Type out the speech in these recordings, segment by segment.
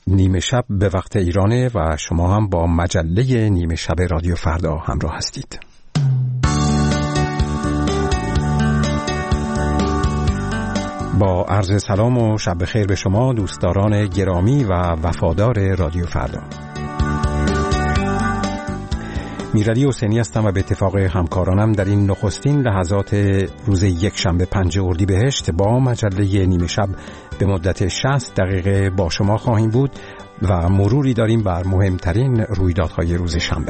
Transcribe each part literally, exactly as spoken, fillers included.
نیمه شب به وقت ایرانه و شما هم با مجله نیمه شب رادیو فردا همراه هستید. با عرض سلام و شب بخیر به شما دوستداران گرامی و وفادار رادیو فردا. میرعلی حسینی هستم و به اتفاق همکارانم در این نخستین لحظات روز یک شنبه پنج اردیبهشت با مجله نیمه شب به مدت شصت دقیقه با شما خواهیم بود و مروری داریم بر مهمترین رویدادهای روز شنبه.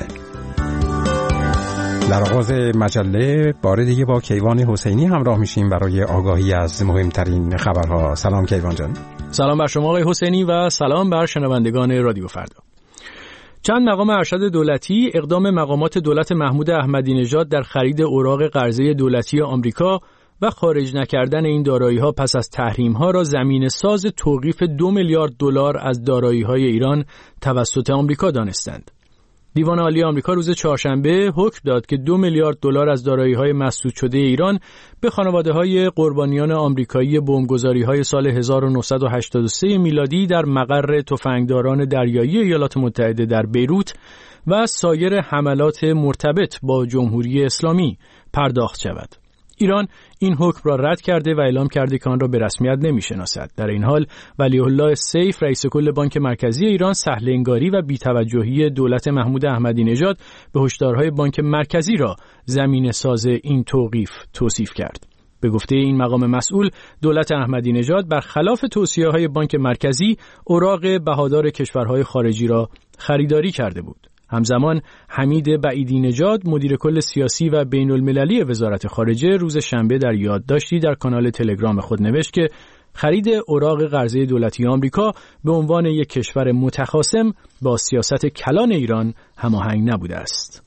در آغاز مجله بار دیگه با کیوان حسینی همراه میشیم برای آگاهی از مهمترین خبرها. سلام کیوان جان. سلام بر شما آقای حسینی و سلام بر شنوندگان رادیو فردا. چند مقام ارشد دولتی اقدام مقامات دولت محمود احمدی نژاد در خرید اوراق قرضه دولتی آمریکا و خارج نکردن این دارایی‌ها پس از تحریم‌ها را زمینه‌ساز توقیف دو میلیارد دلار از دارایی‌های ایران توسط آمریکا دانستند. دیوان عالی آمریکا روز چهارشنبه حکم داد که دو میلیارد دلار از دارایی‌های مسدود شده ایران به خانواده‌های قربانیان آمریکایی بمبگذاری‌های سال هزار و نهصد و هشتاد و سه میلادی در مقر تفنگداران دریایی ایالات متحده در بیروت و سایر حملات مرتبط با جمهوری اسلامی پرداخت شود. ایران این حکم را رد کرده و اعلام کرده که آن را به رسمیت نمی‌شناسد. در این حال ولیعالله سیف رئیس کل بانک مرکزی ایران سهل انگاری و بی‌توجهی دولت محمود احمدی نژاد به هشدارهای بانک مرکزی را زمینه‌ساز این توقیف توصیف کرد. به گفته این مقام مسئول، دولت احمدی نژاد برخلاف توصیه‌های بانک مرکزی اوراق بهادار کشورهای خارجی را خریداری کرده بود. همزمان حمید بعیدی نژاد مدیر کل سیاسی و بین المللی وزارت خارجه روز شنبه در یادداشتی در کانال تلگرام خود نوشت که خرید اوراق قرضه دولتی آمریکا به عنوان یک کشور متخاصم با سیاست کلان ایران هماهنگ نبوده است.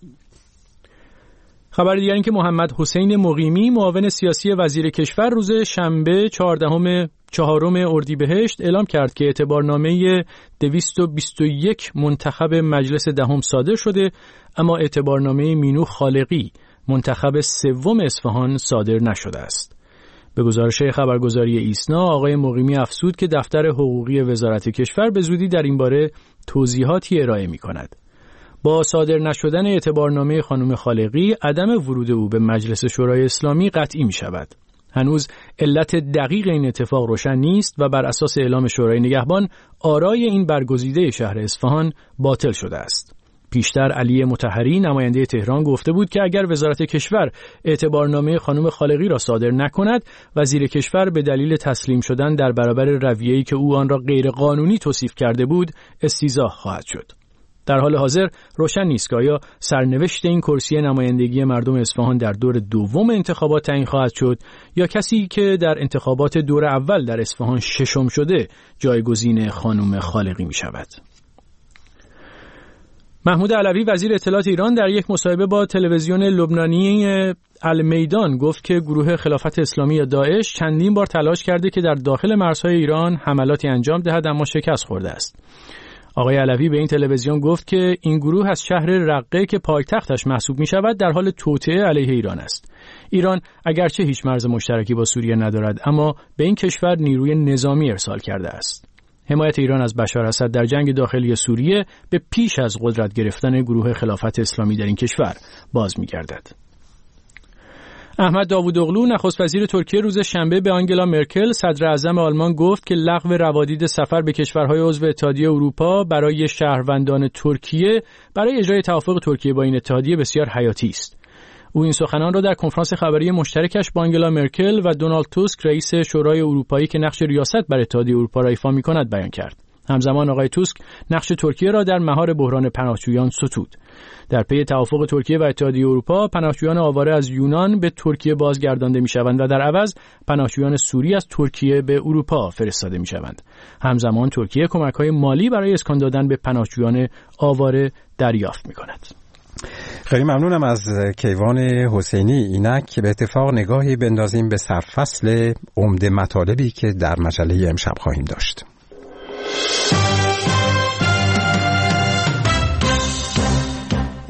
خبر دیگر این که محمد حسین مقیمی معاون سیاسی وزیر کشور روز شنبه چهاردهم چهارم اردیبهشت اعلام کرد که اعتبارنامه دویست و بیست و یک منتخب مجلس دهم صادر شده، اما اعتبارنامه مینو خالقی منتخب سوم اصفهان صادر نشده است. به گزارش خبرگزاری ایسنا آقای مقیمی افزود که دفتر حقوقی وزارت کشور به زودی در این باره توضیحاتی ارائه می کند. با صادر نشدن اعتبارنامه خانم خالقی عدم ورود او به مجلس شورای اسلامی قطعی می شود. هنوز علت دقیق این اتفاق روشن نیست و بر اساس اعلام شورای نگهبان آرای این برگزیده شهر اصفهان باطل شده است. پیشتر علی مطهری نماینده تهران گفته بود که اگر وزارت کشور اعتبارنامه خانم خالقی را صادر نکند، وزیر کشور به دلیل تسلیم شدن در برابر رویه‌ای که او آن را غیر قانونی توصیف کرده بود استیضاح خواهد شد. در حال حاضر روشن نیست که آیا سرنوشت این کرسی نمایندگی مردم اصفهان در دور دوم انتخابات تعیین خواهد شد یا کسی که در انتخابات دور اول در اصفهان ششم شده جایگزین خانم خالقی می شود. محمود علوی وزیر اطلاعات ایران در یک مصاحبه با تلویزیون لبنانی المیدان گفت که گروه خلافت اسلامی یا داعش چندین بار تلاش کرده که در داخل مرزهای ایران حملاتی انجام دهد اما شکست خورده است. آقای علوی به این تلویزیون گفت که این گروه از شهر رقه که پایتختش محسوب می شود در حال توطئه علیه ایران است. ایران اگرچه هیچ مرز مشترکی با سوریه ندارد، اما به این کشور نیروی نظامی ارسال کرده است. حمایت ایران از بشار اسد در جنگ داخلی سوریه به پیش از قدرت گرفتن گروه خلافت اسلامی در این کشور باز می گردد. احمد داوودوغلو نخست وزیر ترکیه روز شنبه به آنگلا مرکل صدر اعظم آلمان گفت که لغو روادید سفر به کشورهای عضو اتحادیه اروپا برای شهروندان ترکیه برای اجرای توافق ترکیه با این اتحادیه بسیار حیاتی است. او این سخنان را در کنفرانس خبری مشترکش با آنگلا مرکل و دونالد توسک رئیس شورای اروپایی که نقش ریاست بر اتحادیه اروپا را ایفا می‌کند بیان کرد. همزمان آقای توسک نقش ترکیه را در مهار بحران پناهجویان ستود. در پی توافق ترکیه و اتحادیه اروپا، پناهجویان آواره از یونان به ترکیه بازگردانده می‌شوند و در عوض پناهجویان سوری از ترکیه به اروپا فرستاده می‌شوند. همزمان ترکیه کمک‌های مالی برای اسکان دادن به پناهجویان آواره دریافت می‌کند. خیلی ممنونم از کیوان حسینی. اینک به اتفاق نگاهی بندازیم به سرفصل عمده مطالبی که در مجله امشب خواهیم داشت.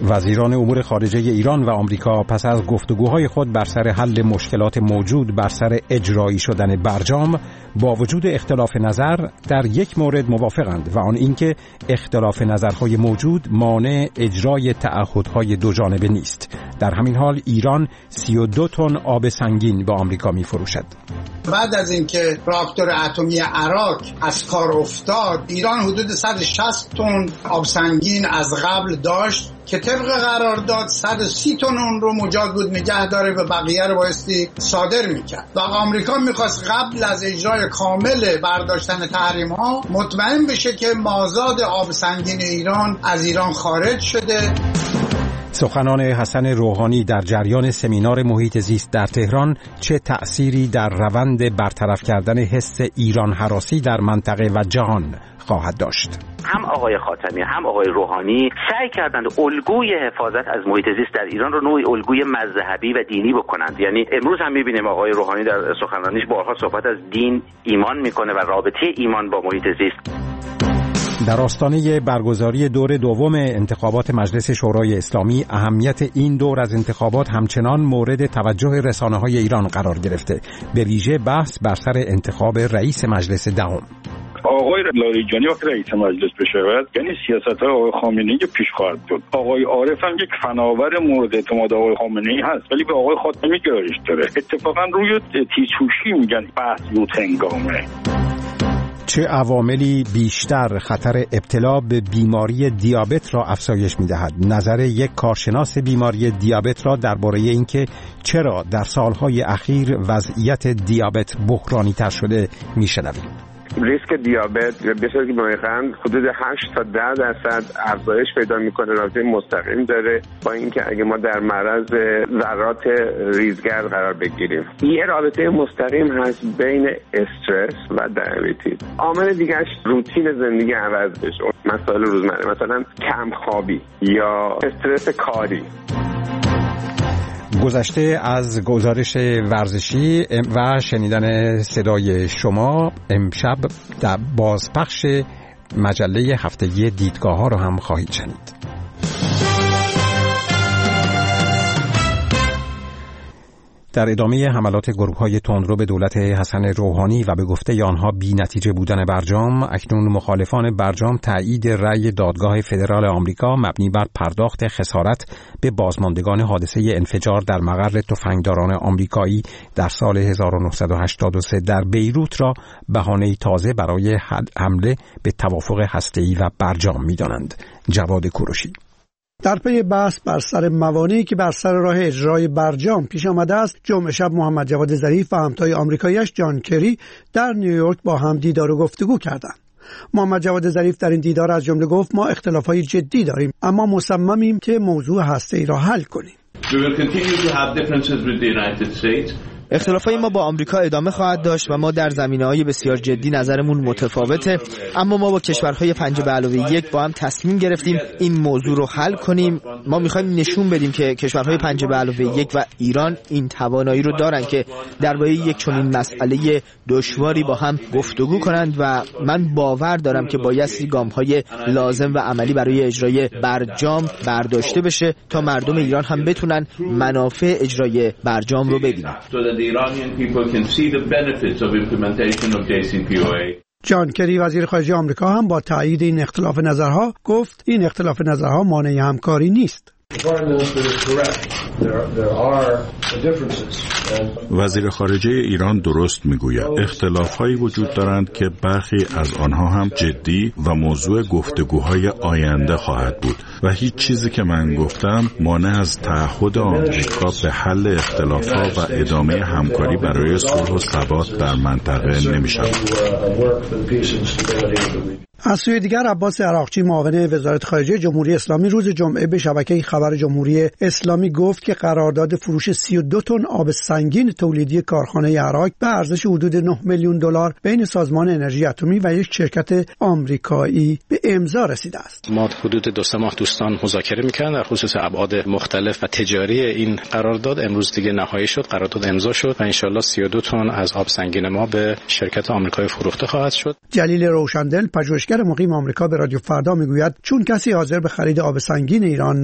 وزیران امور خارجه ایران و آمریکا پس از گفتگوهای خود بر سر حل مشکلات موجود بر سر اجرایی شدن برجام با وجود اختلاف نظر در یک مورد موافقند و آن اینکه اختلاف نظرهای موجود مانع اجرای تعهدهای دو جانبه نیست. در همین حال ایران سی و دو تن آب سنگین به آمریکا می‌فروشد. بعد از اینکه راکتور اتمی عراق از کار افتاد، ایران حدود صد و شصت تن آب سنگین از قبل داشت که طبق قرارداد صد و سی تن اون رو مجاز بود نگه داره و بقیه رو بایستی صادر میکرد و آمریکا میخواست قبل از اجرای کامل برداشتن تحریم ها مطمئن بشه که مازاد آب سنگین ایران از ایران خارج شده. سخنان حسن روحانی در جریان سمینار محیط زیست در تهران چه تأثیری در روند برطرف کردن حس ایران هراسی در منطقه و جهان خواهد داشت؟ هم آقای خاتمی هم آقای روحانی سعی کردند الگوی حفاظت از محیط زیست در ایران رو نوعی الگوی مذهبی و دینی بکنند. یعنی امروز هم می‌بینیم آقای روحانی در سخنرانیش بارها صحبت از دین، ایمان میکنه و رابطه ایمان با محیط زیست. در آستانه برگزاری دور دوم انتخابات مجلس شورای اسلامی اهمیت این دور از انتخابات همچنان مورد توجه رسانه‌های ایران قرار گرفته، به ویژه بحث بر سر انتخاب رئیس مجلس دهم. آقای لاریجانی وقتی رئیس مجلس بشود یعنی سیاست‌های آقای خامنه‌ای پیش خواهد بود. آقای عارف هم یک فناور مورد اعتماد آقای خامنه‌ای هست ولی به آقای خاتمی گرایش داره. اتفاقا روی تیزهوشی میگن بحث زود هنگامه. چه عواملی بیشتر خطر ابتلا به بیماری دیابت را افزایش می‌دهد؟ نظر یک کارشناس بیماری دیابت را درباره اینکه چرا در سالهای اخیر وضعیت دیابت بحرانی‌تر شده می‌شنویم. ریسک دیابت یا بسیار بیماری قند حدود هشت تا ده درصد افزایش پیدا میکنه، رابطه مستقیم داره با اینکه اگه ما در معرض ذرات ریزگرد قرار بگیریم. یه رابطه مستقیم هست بین استرس و دیابت. عامل دیگه‌اش روتین زندگی عوض بشه، مسائل روزمره مثلا کم خوابی یا استرس کاری. گذشته از گزارش ورزشی و شنیدن صدای شما، امشب در بازپخش مجله هفتگی دیدگاه ها رو هم خواهید شنید. در ادامه حملات گروه‌های تندرو به دولت حسن روحانی و به گفته آنها بی نتیجه بودن برجام، اکنون مخالفان برجام تایید رأی دادگاه فدرال آمریکا مبنی بر پرداخت خسارت به بازماندگان حادثه انفجار در مقر تفنگداران آمریکایی در سال هزار و نهصد و هشتاد و سه در بیروت را بهانه‌ای تازه برای حمله به توافق هسته‌ای و برجام می‌دانند. جواد کوروشی. در پی بحث بر سر موانعی که بر سر راه اجرای برجام پیش آمده است، جمعه شب محمد جواد ظریف و همتای آمریکایی‌اش جان کری در نیویورک با هم دیدار و گفتگو کردند. محمد جواد ظریف در این دیدار از جمله گفت ما اختلافات جدی داریم اما مصممیم که موضوع هسته‌ای را حل کنیم. اختلافای ما با آمریکا ادامه خواهد داشت و ما در زمینه‌های بسیار جدی نظرمون متفاوته، اما ما با کشورهای پنج به علاوه یک با هم تصمیم گرفتیم این موضوع رو حل کنیم. ما می‌خوایم نشون بدیم که کشورهای پنج به علاوه یک و ایران این توانایی رو دارن که درباره یک چنین مسئله دشواری با هم گفتگو کنند و من باور دارم که بایستی گام‌های لازم و عملی برای اجرای برجام برداشته بشه تا مردم ایران هم بتونن منافع اجرای برجام رو ببینن. The Iranian people can see the benefits of implementation of جی سی پی او ای. جان کری وزیر خارجه آمریکا هم با تایید این اختلاف نظرها گفت این اختلاف نظرها مانع همکاری نیست. وزیر خارجه ایران درست میگوید اختلاف‌هایی وجود دارند که برخی از آنها هم جدی و موضوع گفتگوهای آینده خواهد بود و هیچ چیزی که من گفتم مانع از تعهد آمریکا به حل اختلاف‌ها و ادامه همکاری برای صلح و ثبات در منطقه نمی‌شود. از سوی دیگر عباس عراقچی معاون وزارت خارجه جمهوری اسلامی روز جمعه به شبکه خبر جمهوری اسلامی گفت که قرارداد فروش سی و دو تن آب سنگین تولیدی کارخانه عراق به ارزش حدود نه میلیون دلار بین سازمان انرژی اتمی و یک شرکت آمریکایی به امضا رسیده است. ما حدود دو سه ماه دوستان مذاکره می‌کردن در خصوص ابعاد مختلف و تجاری این قرارداد. امروز دیگه نهایی شد، قرارداد امضا شد و ان شاءالله سی و دو تن از آب سنگین ما به شرکت آمریکایی فروخته خواهد شد. جلیل روشندل پژوهشگر مقیم آمریکا به رادیو فردا میگوید چون کسی حاضر به خرید آب سنگین ایران نبود،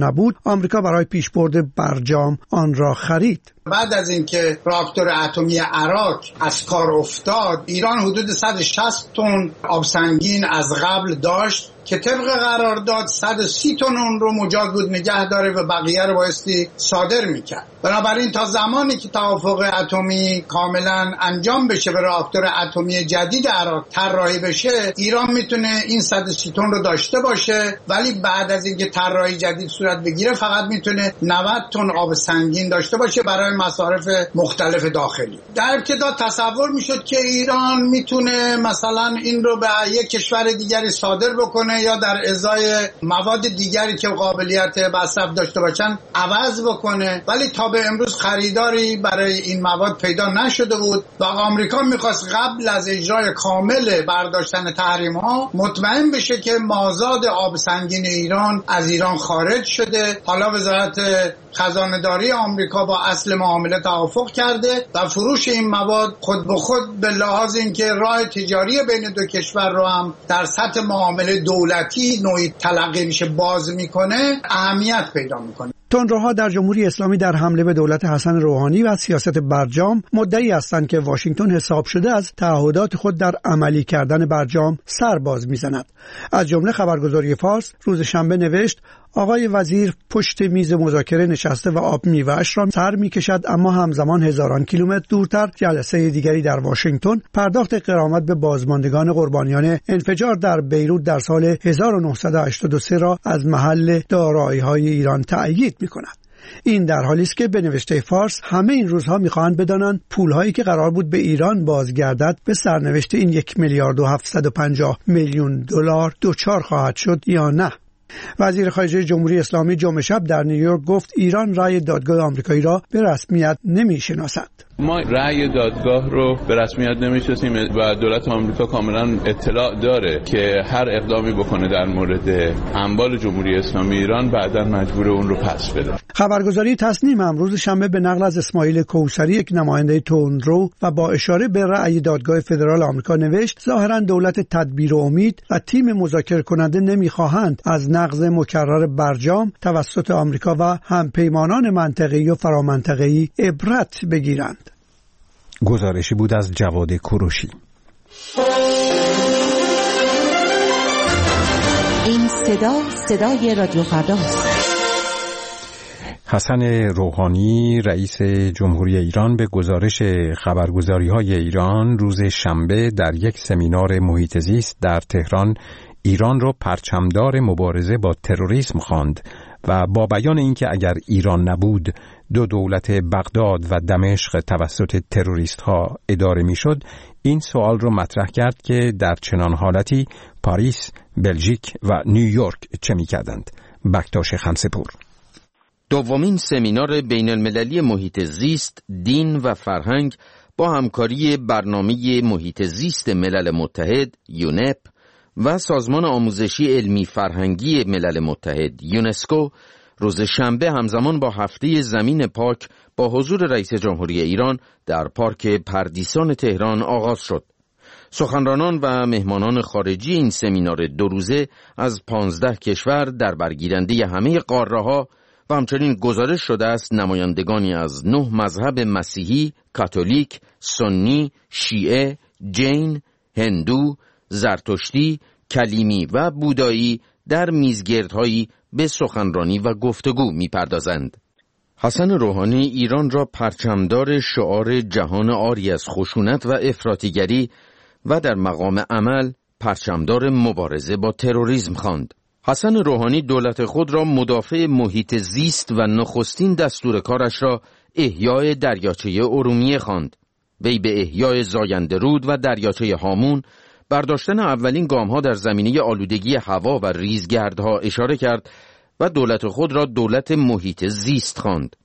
آمریکا برای پیشبرد برجام آن را خرید. بعد از اینکه راکتور اتمی عراق از کار افتاد، ایران حدود صد و شصت تن آب سنگین از قبل داشت که طبق قرارداد صد و سی تن اون رو مجاز بود نگه داره و بقیه رو بایستی صادر میکرد. بنابراین تا زمانی که توافق اتمی کاملا انجام بشه و راکتور اتمی جدید عراق طراحی بشه، ایران میتونه این صد و سی تن رو داشته باشه، ولی بعد از اینکه طراحی جدید صورت بگیره فقط میتونه نود تن آب سنگین داشته باشه برای مصارف مختلف داخلی. در ابتدا تصور میشد که ایران میتونه مثلا این رو به یک کشور دیگری صادر بکنه یا در ازای مواد دیگری که قابلیت مصرف داشته باشن عوض بکنه، ولی تا به امروز خریداری برای این مواد پیدا نشده بود و آمریکا میخواست قبل از اجرای کامل برداشتن تحریم ها مطمئن بشه که مازاد آب سنگین ایران از ایران خارج شده. حالا وزارت خزانه‌داری آمریکا با اصل معامله توافق کرده و فروش این مواد خود به خود به لحاظ اینکه راه تجاری بین دو کشور رو هم در سطح معامله دولتی نوعی تلقی میشه باز میکنه، اهمیت پیدا میکنه. تندروها در جمهوری اسلامی در حمله به دولت حسن روحانی و سیاست برجام مدعی هستند که واشنگتن حساب شده از تعهدات خود در عملی کردن برجام سر باز میزند. از جمله خبرگزاری فارس روز شنبه نوشت آقای وزیر پشت میز مذاکره نشسته و آب میوه‌اش را سر میکشد، اما همزمان هزاران کیلومتر دورتر جلسه دیگری در واشنگتن پرداخت غرامت به بازماندگان قربانیان انفجار در بیروت در سال هزار و نهصد و هشتاد و سه را از محل دارایی‌های ایران تأیید میکند. این در حالی است که به نوشته فارس همه این روزها میخواهند بدانند پولهایی که قرار بود به ایران بازگردد به سرنوشت این یک میلیارد و هفتصد و پنجاه میلیون دلار دچار خواهد شد یا نه. وزیر خارجه جمهوری اسلامی جمعه شب در نیویورک گفت ایران رأی دادگاه آمریکایی را به رسمیت نمی‌شناسد. ما رأی دادگاه رو به رسمیت نمی‌شناسیم و دولت آمریکا کاملا اطلاع داره که هر اقدامی بکنه در مورد اموال جمهوری اسلامی ایران بعداً مجبور اون رو پس بده. خبرگزاری تصنیم امروز شنبه به نقل از اسماعیل کوثری یک نماینده تندرو و با اشاره به رأی دادگاه فدرال آمریکا نوشت ظاهراً دولت تدبیر و امید و تیم مذاکره کننده نمی‌خواهند از نقض مکرر برجام توسط آمریکا و همپیمانان منطقه‌ای و فرامنطقه‌ای عبرت بگیرند. گزارشی بود از جواد کوروشی. این صدا صدای رادیو فرداست. حسن روحانی رئیس جمهوری ایران به گزارش خبرگزاری‌های ایران روز شنبه در یک سمینار محیط زیست در تهران ایران را پرچمدار مبارزه با تروریسم خواند و با بیان اینکه اگر ایران نبود دو دولت بغداد و دمشق توسط تروریست ها اداره میشد، این سوال رو مطرح کرد که در چنان حالتی پاریس، بلژیک و نیویورک چه می‌کردند. بکتاش خمسه‌پور. دومین سمینار بین المللی محیط زیست، دین و فرهنگ با همکاری برنامه محیط زیست ملل متحد یونپ و سازمان آموزشی علمی فرهنگی ملل متحد یونسکو روز شنبه همزمان با هفته زمین پاک با حضور رئیس جمهوری ایران در پارک پردیسان تهران آغاز شد. سخنرانان و مهمانان خارجی این سمینار دو روزه از پانزده کشور در برگیرنده همه قاره‌ها و همچنین گزارش شده است نمایندگانی از نه مذهب مسیحی، کاتولیک، سنی، شیعه، جین، هندو، زرتشتی، کلیمی و بودایی در میزگردهایی به سخنرانی و گفتگو می‌پردازند. حسن روحانی ایران را پرچمدار شعار جهان عاری از خشونت و افراطیگری و در مقام عمل پرچمدار مبارزه با تروریسم خواند. حسن روحانی دولت خود را مدافع محیط زیست و نخستین دستور کارش را احیای دریاچه ارومیه خواند. وی به احیای زاینده رود و دریاچه هامون، برداشتن اولین گام‌ها در زمینه آلودگی هوا و ریزگردها اشاره کرد و دولت خود را دولت محیط زیست خواند.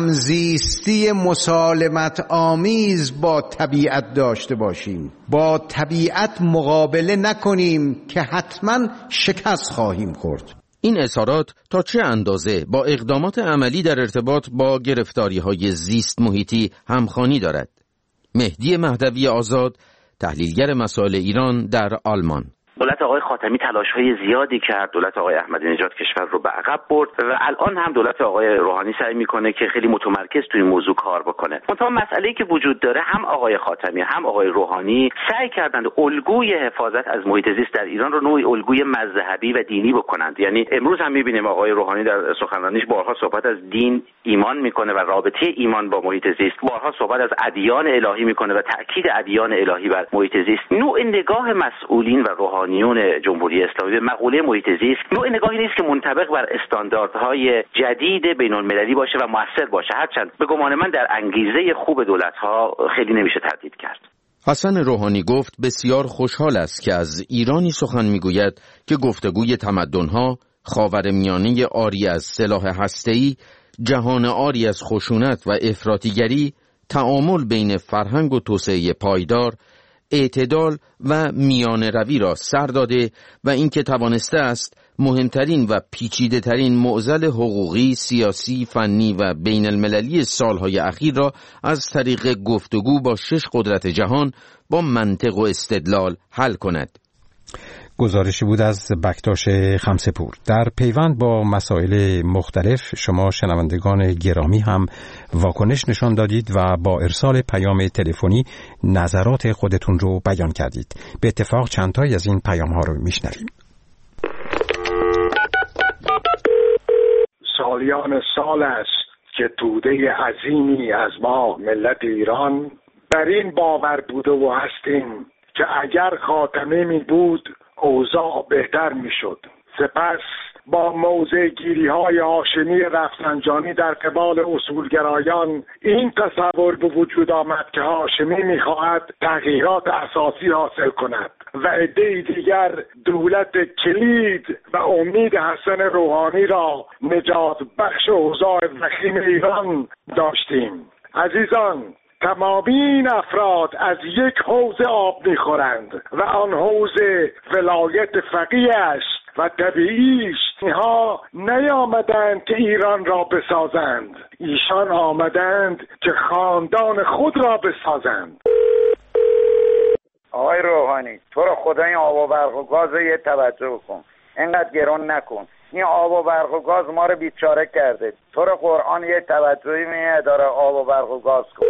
همزیستی مسالمت آمیز با طبیعت داشته باشیم، با طبیعت مقابله نکنیم که حتما شکست خواهیم خورد. این اظهارات تا چه اندازه با اقدامات عملی در ارتباط با گرفتاری‌های زیست محیطی همخوانی دارد؟ مهدی مهدوی آزاد، تحلیلگر مسائل ایران در آلمان. دولت آقای خاتمی تلاش‌های زیادی کرد، دولت آقای احمدی نژاد کشور رو به عقب برد و الان هم دولت آقای روحانی سعی میکنه که خیلی متمرکز توی این موضوع کار بکنه. منتها مسئله‌ای که وجود داره، هم آقای خاتمی هم آقای روحانی سعی کردند الگوی حفاظت از محیط زیست در ایران رو نوعی الگوی مذهبی و دینی بکنند. یعنی امروز هم می‌بینیم آقای روحانی در سخنرانیش بارها صحبت از دین، ایمان میکنه و رابطه ایمان با محیط زیست، بارها صحبت از ادیان الهی میکنه و تاکید ادیان الهی بر محیط زیست. نوع نگاه مسئولین و روحانیون جمهوری اسلامی به مقوله محیط زیست نوع نگاهی نیست که منطبق بر استانداردهای جدید بین‌المللی باشه و موثر باشه، هرچند به گمان من در انگیزه خوب دولت‌ها خیلی نمیشه تردید کرد. حسن روحانی گفت بسیار خوشحال است که از ایرانی سخن میگوید که گفتگوی تمدن‌ها، خاورمیانه آری از سلاح هسته‌ای، جهان آری از خشونت و افراطیگری، تعامل بین فرهنگ و توسعه پایدار، اعتدال و میانه روی را سر داده و اینکه توانسته است مهمترین و پیچیده ترین معضل حقوقی، سیاسی، فنی و بین المللی سالهای اخیر را از طریق گفتگو با شش قدرت جهان با منطق و استدلال حل کند. گزارشی بود از بکتاش خمسه‌پور. در پیوند با مسائل مختلف شما شنوندگان گرامی هم واکنش نشان دادید و با ارسال پیام تلفنی نظرات خودتون رو بیان کردید. به اتفاق چند تایی از این پیام ها رو میشنویم. سالیان سال است که توده عظیمی از ما ملت ایران بر این باور بوده و هستیم که اگر خاتمی می بود اوضاع بهتر می شد. سپس با موضع گیری های هاشمی رفسنجانی در قبال اصولگرایان این تصور به وجود آمد که هاشمی می خواهد تغییرات اساسی حاصل کند و عده‌ای دیگر دولت کلید و امید حسن روحانی را نجات بخش اوضاع وخیم ایران داشتیم. عزیزان، تمامی این افراد از یک حوض آب میخورند و آن حوض ولایت فقیه است و طبیعی است. اینها نیامدند که ایران را بسازند، ایشان آمدند که خاندان خود را بسازند. آقای روحانی، تو رو خدا این آب و برق و گاز یه توجه کن، اینقدر گران نکن. این آب و برق و گاز ما رو بیچاره کرده. تو رو قرآن یه توجهی میه داره آب و برق و گاز کن.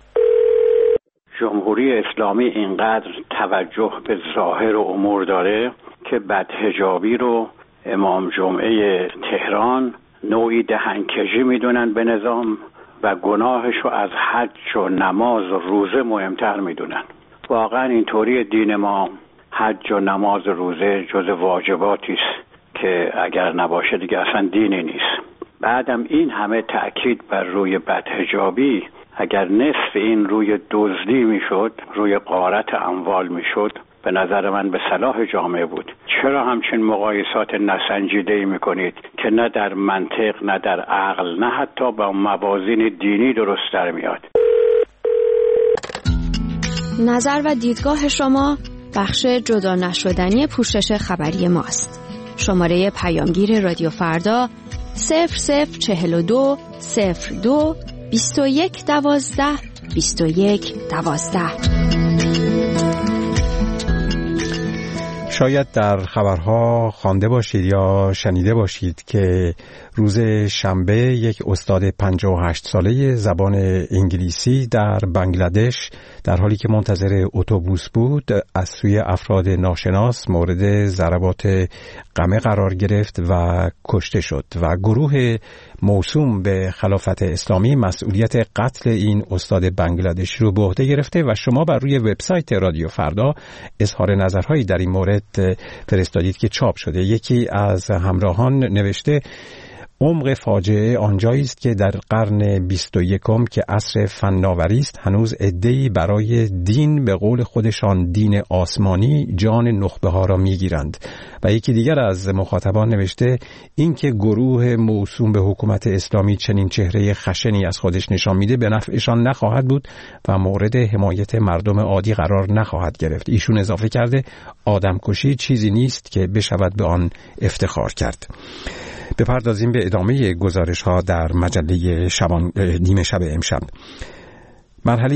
جمهوری اسلامی اینقدر توجه به ظاهر و امور داره که بدحجابی رو امام جمعه تهران نوعی دهنکجی میدونن به نظام و گناهش رو از حج و نماز و روزه مهمتر میدونن. واقعا اینطوری دین ما حج و نماز و روزه جز واجباتی است که اگر نباشه دیگه اصلا دینی نیست. بعدم این همه تأکید بر روی بدحجابی، اگر نصف این روی دزدی میشد، روی غارت اموال میشد، به نظر من به صلاح جامعه بود. چرا همچین مقایسات نسنجیده‌ای میکنید که نه در منطق نه در عقل نه حتی با موازین دینی درست در میاد؟ نظر و دیدگاه شما بخش جدا نشدنی پوشش خبری ماست. شماره پیامگیر رادیو فردا صفر صفر چهل و دو صفر دو بیست و یک دوازده بیست و یک دوازده. شاید در خبرها خوانده باشید یا شنیده باشید که روز شنبه یک استاد پنجاه و هشت ساله زبان انگلیسی در بنگلادش در حالی که منتظر اتوبوس بود از سوی افراد ناشناس مورد ضربات قمه قرار گرفت و کشته شد و گروه موسوم به خلافت اسلامی مسئولیت قتل این استاد بنگلادش رو به عهده گرفته و شما بر روی وبسایت رادیو فردا اظهار نظرهایی در این مورد فرستادید که چاپ شده. یکی از همراهان نوشته عمق فاجعه آنجایی است که در قرن بیست و یکم که عصر فناوری است هنوز عده‌ای برای دین به قول خودشان دین آسمانی جان نخبه ها را میگیرند. و یکی دیگر از مخاطبان نوشته این که گروه موسوم به حکومت اسلامی چنین چهره خشنی از خودش نشان میده به نفعشان نخواهد بود و مورد حمایت مردم عادی قرار نخواهد گرفت. ایشون اضافه کرده آدمکشی چیزی نیست که بشود به آن افتخار کرد. بپردازیم به ادامه گزارش ها در مجله شبان نیمه شب امشب. مرحله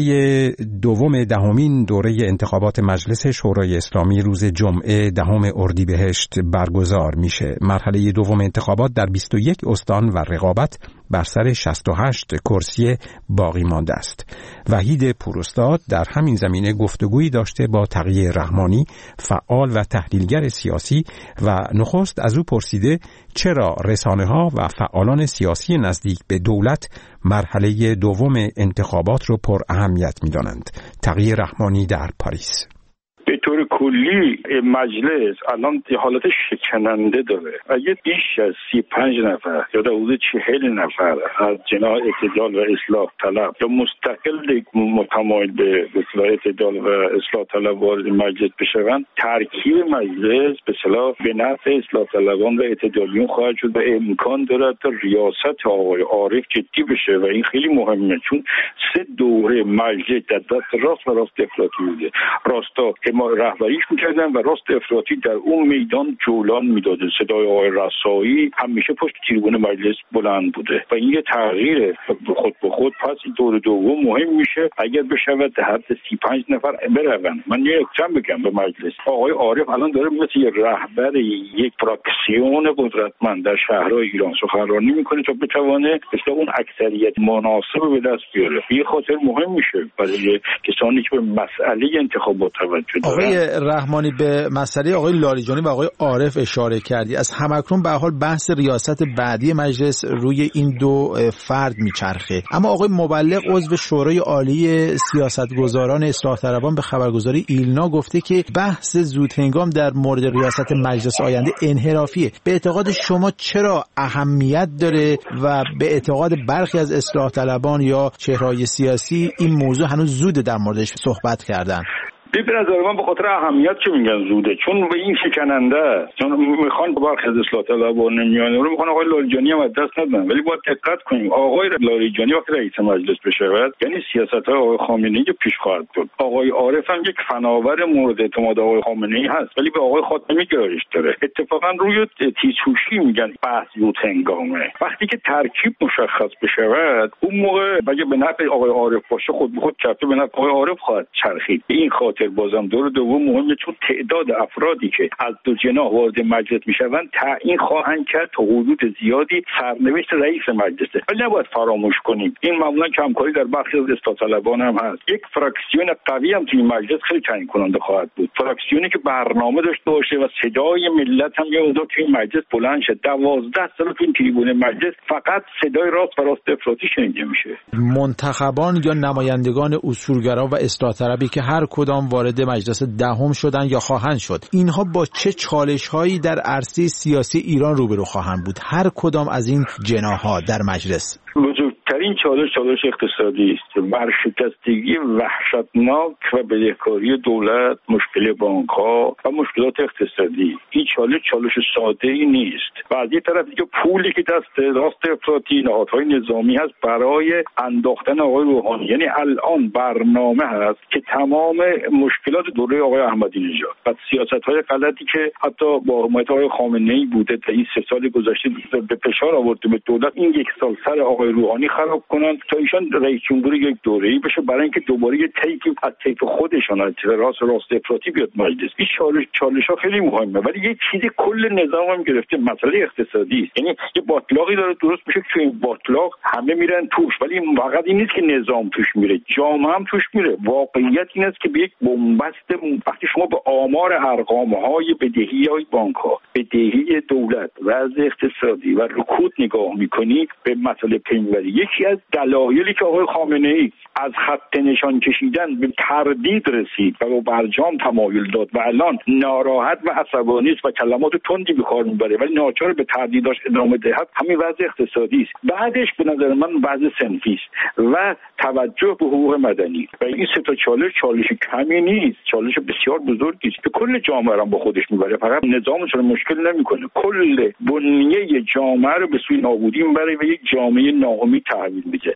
دوم دهمین دوره انتخابات مجلس شورای اسلامی روز جمعه دهم اردیبهشت برگزار میشه. مرحله دوم انتخابات در بیست و یک استان و رقابت بر سر شصت و هشت کرسی باقی مانده است. وحید پوراستاد در همین زمینه گفتگویی داشته با تقی رحمانی، فعال و تحلیلگر سیاسی، و نخست از او پرسیده چرا رسانه‌ها و فعالان سیاسی نزدیک به دولت مرحله دوم انتخابات رو پر اهمیت می‌دانند. تقی رحمانی در پاریس: به طور کلی مجلس الان حالت شکننده داره. اگه بیش از سی پنج نفر یا در حدود چهل نفر از جناح اعتدال و اصلاح طلب یا مستقل متمایل به اصلاح اعتدال و اصلاح طلب وارد مجلس بشوند، ترکیب مجلس به اصطلاح به نفع اصلاح طلبان و اعتدالیون خواهد شد و امکان دارد تا ریاست آقای عارف جدی بشه و این خیلی مهمه، چون سه دوره مجلس در دست راست و راست افراطی بوده. راستا ما رهبریش میکردن و راست افراطی در اون میدان جولان میداده. صدای آقای رسایی همیشه پشت تریبون مجلس بلند بوده و این یه تغییره خود به خود. پس این دور دوم مهم میشه اگر بشود در حد سی پنج نفر بروند. من یه اکتم بگم به مجلس، آقای عارف الان داره مثل یه رهبر یک فراکسیون قدرتمند در شهرهای ایران سخنرانی میکنه تا بتونه مثل اون اکثریت مناسب به دست بیاره. این خاطر مهم میشه برای کسانی که به مسئله انتخابات توجه دارن. آقای رحمانی، به مسئله آقای لاریجانی و آقای عارف اشاره کردی. از همکنون به حال بحث ریاست بعدی مجلس روی این دو فرد میچرخه، اما آقای مبلغ عضو شورای عالی سیاستگزاران اصلاح طلبان به خبرگزاری ایلنا گفته که بحث زودهنگام در مورد ریاست مجلس آینده انحرافیه. به اعتقاد شما چرا اهمیت داره و به اعتقاد برخی از اصلاح طلبان یا چهره‌های سیاسی این موضوع هنوز زوده در موردش صحبت کردن؟ به نظر من به خاطر اهمیت که میگن زوده، چون به این شکننده است. چون میخوان برخی از اصلاح طلبان نمیان رو میخوان آقای لاریجانی هم از دست ندن، ولی باید دقت کنیم آقای لاریجانی وقتی رئیس مجلس بشود یعنی سیاست‌های آقای خامنه‌ای پیش خواهد بود. آقای عارف هم یک فناور مورد اعتماد آقای خامنه‌ای هست ولی به آقای خاتمی گرایش داره. اتفاقا روی تیزهوشی میگن بحث زود هنگامه. وقتی که ترکیب مشخص بشود اون موقع اگه به نفع آقای عارف باشه خود به خود چرخه به نفع آقای عارف خواهد چرخید. این خاطر بازم دور دوم مهمه، چون تعداد افرادی که از دو جناح وارد مجلس میشوند تعیین خواهند کرد تا حدود زیادی سرنوشت رئیس مجلسه. ولی نباید فراموش کنیم این معمولا کمکاری در بخشی از اصلاح طلبان هم هست. یک فراکسیون قوی هم توی مجلس خیلی تعیین کننده خواهد بود، فراکسیونی که برنامه داشته باشه و صدای ملت هم یه مقدار توی مجلس بلند شه. دوازده سال توی تریبون مجلس فقط صدای راست و راست افراطی شنیده میشه. منتخبان یا نمایندگان اصولگرا و اصلاح طلبی که هر کدام وارد مجلس دهم شدن یا خواهند شد، اینها با چه چالش‌هایی در عرصه سیاسی ایران روبرو خواهند بود؟ هر کدام از این جناح‌ها در مجلس بزرگترین چالش چالش اقتصادی است. ورشکستگی وحشتناک و بدهکاری دولت، مشکل بانک‌ها و مشکلات اقتصادی. این چالش چالش ساده‌ای نیست. و از یک طرف دیگه پولی که دست راست افراطی نهادهای نظامی هست برای انداختن آقای روحانی، یعنی الان برنامه هست که تمام مشکلات دوره آقای احمدی نژاد و سیاست‌های غلطی که حتی با حمایت آقای خامنه‌ای بوده تا این سه سال گذشته به فشار آورده به دولت، این یک سال سر آقای روحانی خراب کنند تا ایشان رئیس جمهور یک دوره‌ای بشه برای اینکه دوباره یه تیپی از تیپ خودشان از راست راست افراطی بیاد مجلس. این چالش چالش‌ها خیلی مهمه، ولی یه چیزی کل نظام هم گرفته، مسئله اقتصادی است. یعنی یه باطلاقی داره درست میشه که این باطلاق همه میرن توش، ولی فقط این نیست که نظام توش میره، جامعه هم توش میره. واقعیت این است که به یک بنبست وقتی شما به آمار ارقام‌های بدهی‌های بانک‌ها، بدهی دولت، وضع اقتصادی و رکود نگاه می‌کنی به مسئله پیمبری. یکی از دلایلی که آقای خامنه‌ای از خط نشان کشیدن به تردید رسید و به برجام تمایل داد و الان ناراحت و عصبانی است و کلمات تندی به کار میبره ولی ناچار به تردیداش ادامه دهد، همین وضع اقتصادی است. بعدش به نظر من وضع صنفی است و توجه به حقوق مدنی. و این سه تا چالش چالش کمی نیست، چالش بسیار بزرگی است که کل جامعه را با خودش میبره، فقط نظامش رو مشکل نمیکنه، کل بنیه جامعه رو به سوی نابودی میبره و یک جامعه ناامید تحویل میده.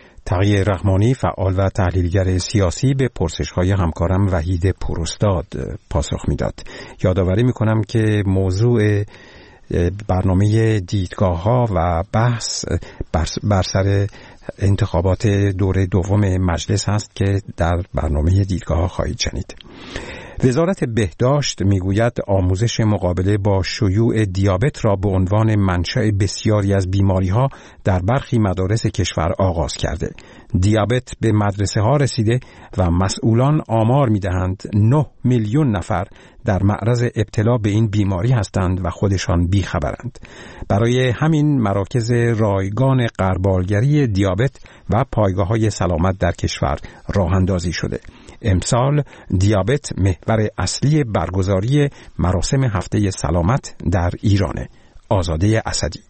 تقی رحمانی، فعال و تحلیلگر سیاسی، به پرسش‌های همکارم وحید پوراستاد پاسخ میداد. یادآوری میکنم که موضوع برنامه دیدگاه‌ها و بحث بر سر انتخابات دور دوم مجلس هست که در برنامه دیدگاه خواهید شنید. وزارت بهداشت میگوید آموزش مقابله با شیوع دیابت را به عنوان منشأ بسیاری از بیماری‌ها در برخی مدارس کشور آغاز کرده. دیابت به مدرسه ها رسیده و مسئولان آمار می‌دهند نه میلیون نفر در معرض ابتلا به این بیماری هستند و خودشان بیخبرند. برای همین مراکز رایگان غربالگری دیابت و پایگاه‌های سلامت در کشور راه اندازی شده. امسال دیابت محور اصلی برگزاری مراسم هفته سلامت در ایرانه. آزاده اسدی.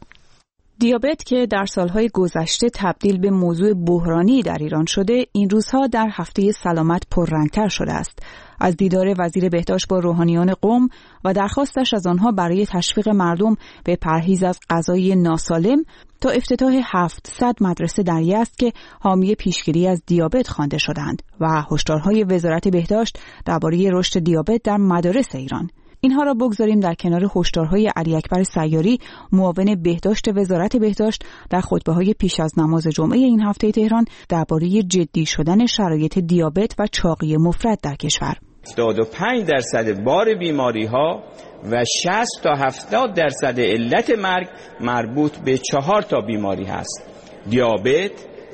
دیابت که در سالهای گذشته تبدیل به موضوع بحرانی در ایران شده، این روزها در هفته سلامت پررنگ‌تر شده است. از دیدار وزیر بهداشت با روحانیان قم و درخواستش از آنها برای تشویق مردم به پرهیز از غذای ناسالم تا افتتاح هفتصد مدرسه در یزد که حامی پیشگیری از دیابت خوانده شدند و هشدارهای وزارت بهداشت درباره رشد دیابت در مدارس ایران. اینها را بگذاریم در کنار هشدارهای علی اکبر سیاری، معاون بهداشت وزارت بهداشت، در خطبه‌های پیش از نماز جمعه این هفته تهران درباره جدی شدن شرایط دیابت و چاقی مفرط در کشور. هفتاد و پنج درصد بار بیماری ها و شصت تا هفتاد درصد علت مرگ مربوط به چهار تا بیماری هست: دیابت،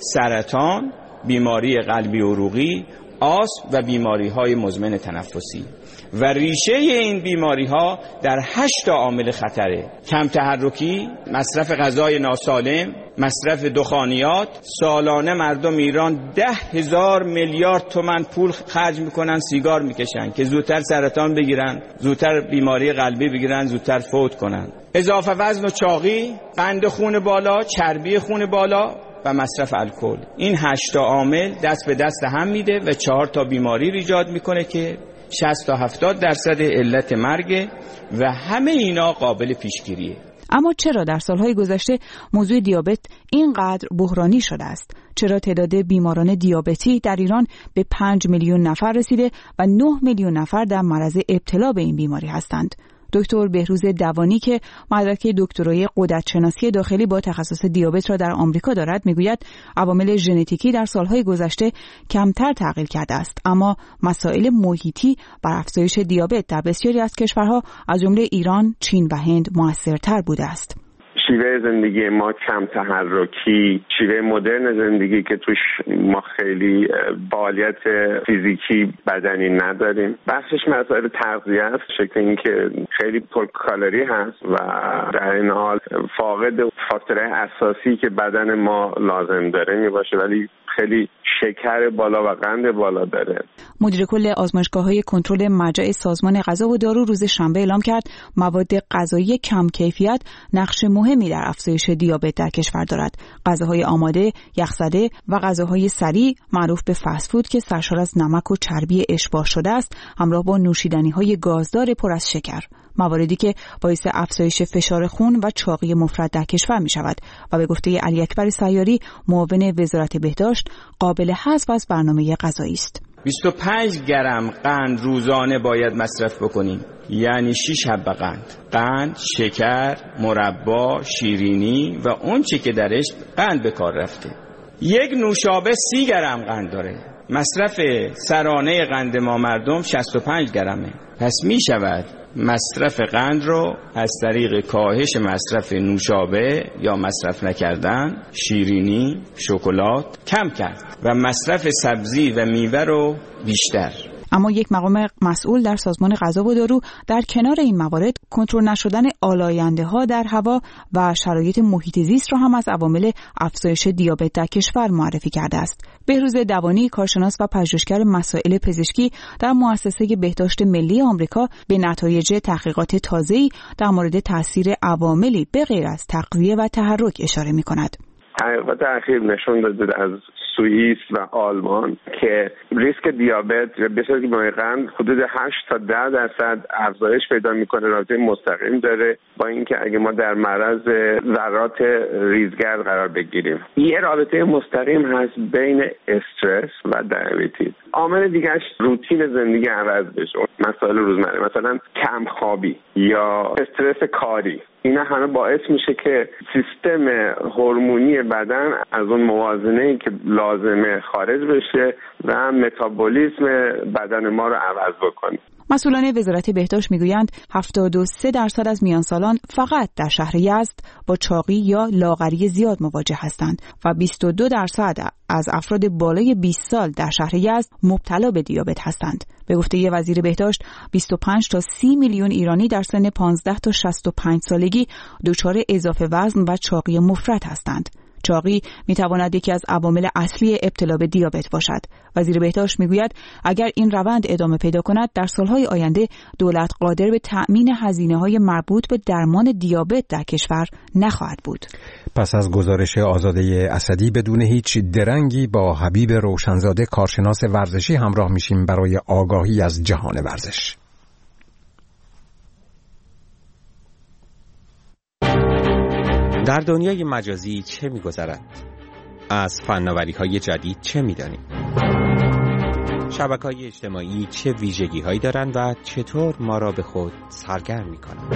سرطان، بیماری قلبی عروقی، آسم و بیماری های مزمن تنفسی. و ریشه این بیماری ها در هشت عامل خطره: کم تحرکی، مصرف غذای ناسالم، مصرف دخانیات. سالانه مردم ایران ده هزار میلیارد تومان پول خرج میکنن سیگار میکشن که زودتر سرطان بگیرن، زودتر بیماری قلبی بگیرن، زودتر فوت کنن. اضافه وزن و چاقی، قند خون بالا، چربی خون بالا و مصرف الکل. این هشت عامل دست به دست هم میده و چهار تا بیماری ایجاد میکنه که شصت تا هفتاد درصد علت مرگ و همه اینا قابل پیشگیریه. اما چرا در سالهای گذشته موضوع دیابت اینقدر بحرانی شده است؟ چرا تعداد بیماران دیابتی در ایران به پنج میلیون نفر رسیده و نه میلیون نفر در معرض ابتلا به این بیماری هستند؟ دکتر بهروز دوانی که مدرک دکترای غددشناسی داخلی با تخصص دیابت را در آمریکا دارد میگوید عوامل ژنتیکی در سالهای گذشته کمتر تغییر کرده است، اما مسائل محیطی بر افزایش دیابت در بسیاری از کشورها از جمله ایران، چین و هند موثرتر بوده است. شیوه زندگی ما کم تحرکی، شیوه مدرن زندگی که توش ما خیلی فعالیت فیزیکی بدنی نداریم. بخشش مسائل تغذیه است، شکل اینکه خیلی پر کالری هست و در این حال فاقد فاکتورهای اساسی که بدن ما لازم داره می باشه، ولی خیلی شکر بالا و قند بالا داره. مدیر کل آزمایشگاه‌های کنترل مرجع سازمان غذا و دارو روز شنبه اعلام کرد مواد غذایی کم کیفیت نقش مهمی در افزایش دیابت در کشور دارد. غذاهای آماده، یخزده و غذاهای سریع معروف به فست فود که سرشار از نمک و چربی اشباع شده است، همراه با نوشیدنی‌های گازدار پر از شکر، مواردی که باعث افزایش فشار خون و چاقی مفرط در کشور می شود و به گفته علی اکبر سیاری، معاون وزارت بهداشت، قابل حذف از برنامه غذایی است. بیست و پنج گرم قند روزانه باید مصرف بکنیم، یعنی شش حبه قند. قند، شکر، مربا، شیرینی و اون چی که درش قند به کار رفته. یک نوشابه سی گرم قند داره. مصرف سرانه قند ما مردم شصت و پنج گرمه. پس می شود مصرف قند رو از طریق کاهش مصرف نوشابه یا مصرف نکردن، شیرینی، شکلات کم کرد و مصرف سبزی و میوه رو بیشتر. اما یک مقام مسئول در سازمان غذا و دارو در کنار این موارد کنترل نشدن آلاینده ها در هوا و شرایط محیط زیست را هم از عوامل افزایش دیابت در کشور معرفی کرده است. بهروز دوانی، کارشناس و پژوهشگر مسائل پزشکی در مؤسسه بهداشت ملی آمریکا، به نتایج تحقیقات تازه‌ای در مورد تاثیر عواملی به غیر از تغذیه و تحرک اشاره می‌کند. تحقیقات اخیر نشون داده از سوئیس و آلمان که ریسک دیابت بسیار بیماری قند حدود هشت تا ده درصد افزایش پیدا میکنه، رابطه مستقیم داره با اینکه اگه ما در معرض ذرات ریزگرد قرار بگیریم. یه رابطه مستقیم هست بین استرس و دیابت. عامل دیگهش روتین زندگی عوض بشه، مسائل روزمره مثلا کم خوابی یا استرس کاری، اینا همه باعث میشه که سیستم هورمونی بدن از اون موازنه‌ای که لازمه خارج بشه و متابولیسم بدن ما رو عوض بکنه. مسئولان وزارت بهداشت میگویند هفتاد و سه درصد از میانسالان فقط در شهر یزد با چاقی یا لاغری زیاد مواجه هستند و بیست و دو درصد از افراد بالای بیست سال در شهر یزد مبتلا به دیابت هستند. به گفته وزیر بهداشت بیست و پنج تا سی میلیون ایرانی در سن پانزده تا شصت و پنج سالگی دچار اضافه وزن و چاقی مفرط هستند. چاقی میتواند یکی از عوامل اصلی ابتلا به دیابت باشد. وزیر بهداشت میگوید اگر این روند ادامه پیدا کند در سالهای آینده دولت قادر به تأمین هزینه‌های مربوط به درمان دیابت در کشور نخواهد بود. پس از گزارش آزاده اسدی بدون هیچ درنگی با حبیب روشنزاده کارشناس ورزشی همراه میشیم برای آگاهی از جهان ورزش. در دنیای مجازی چه می‌گذرد؟ از فناوری‌های جدید چه می‌دانیم؟ شبکه‌های اجتماعی چه ویژگی‌هایی دارند و چطور ما را به خود سرگرم می‌کنند؟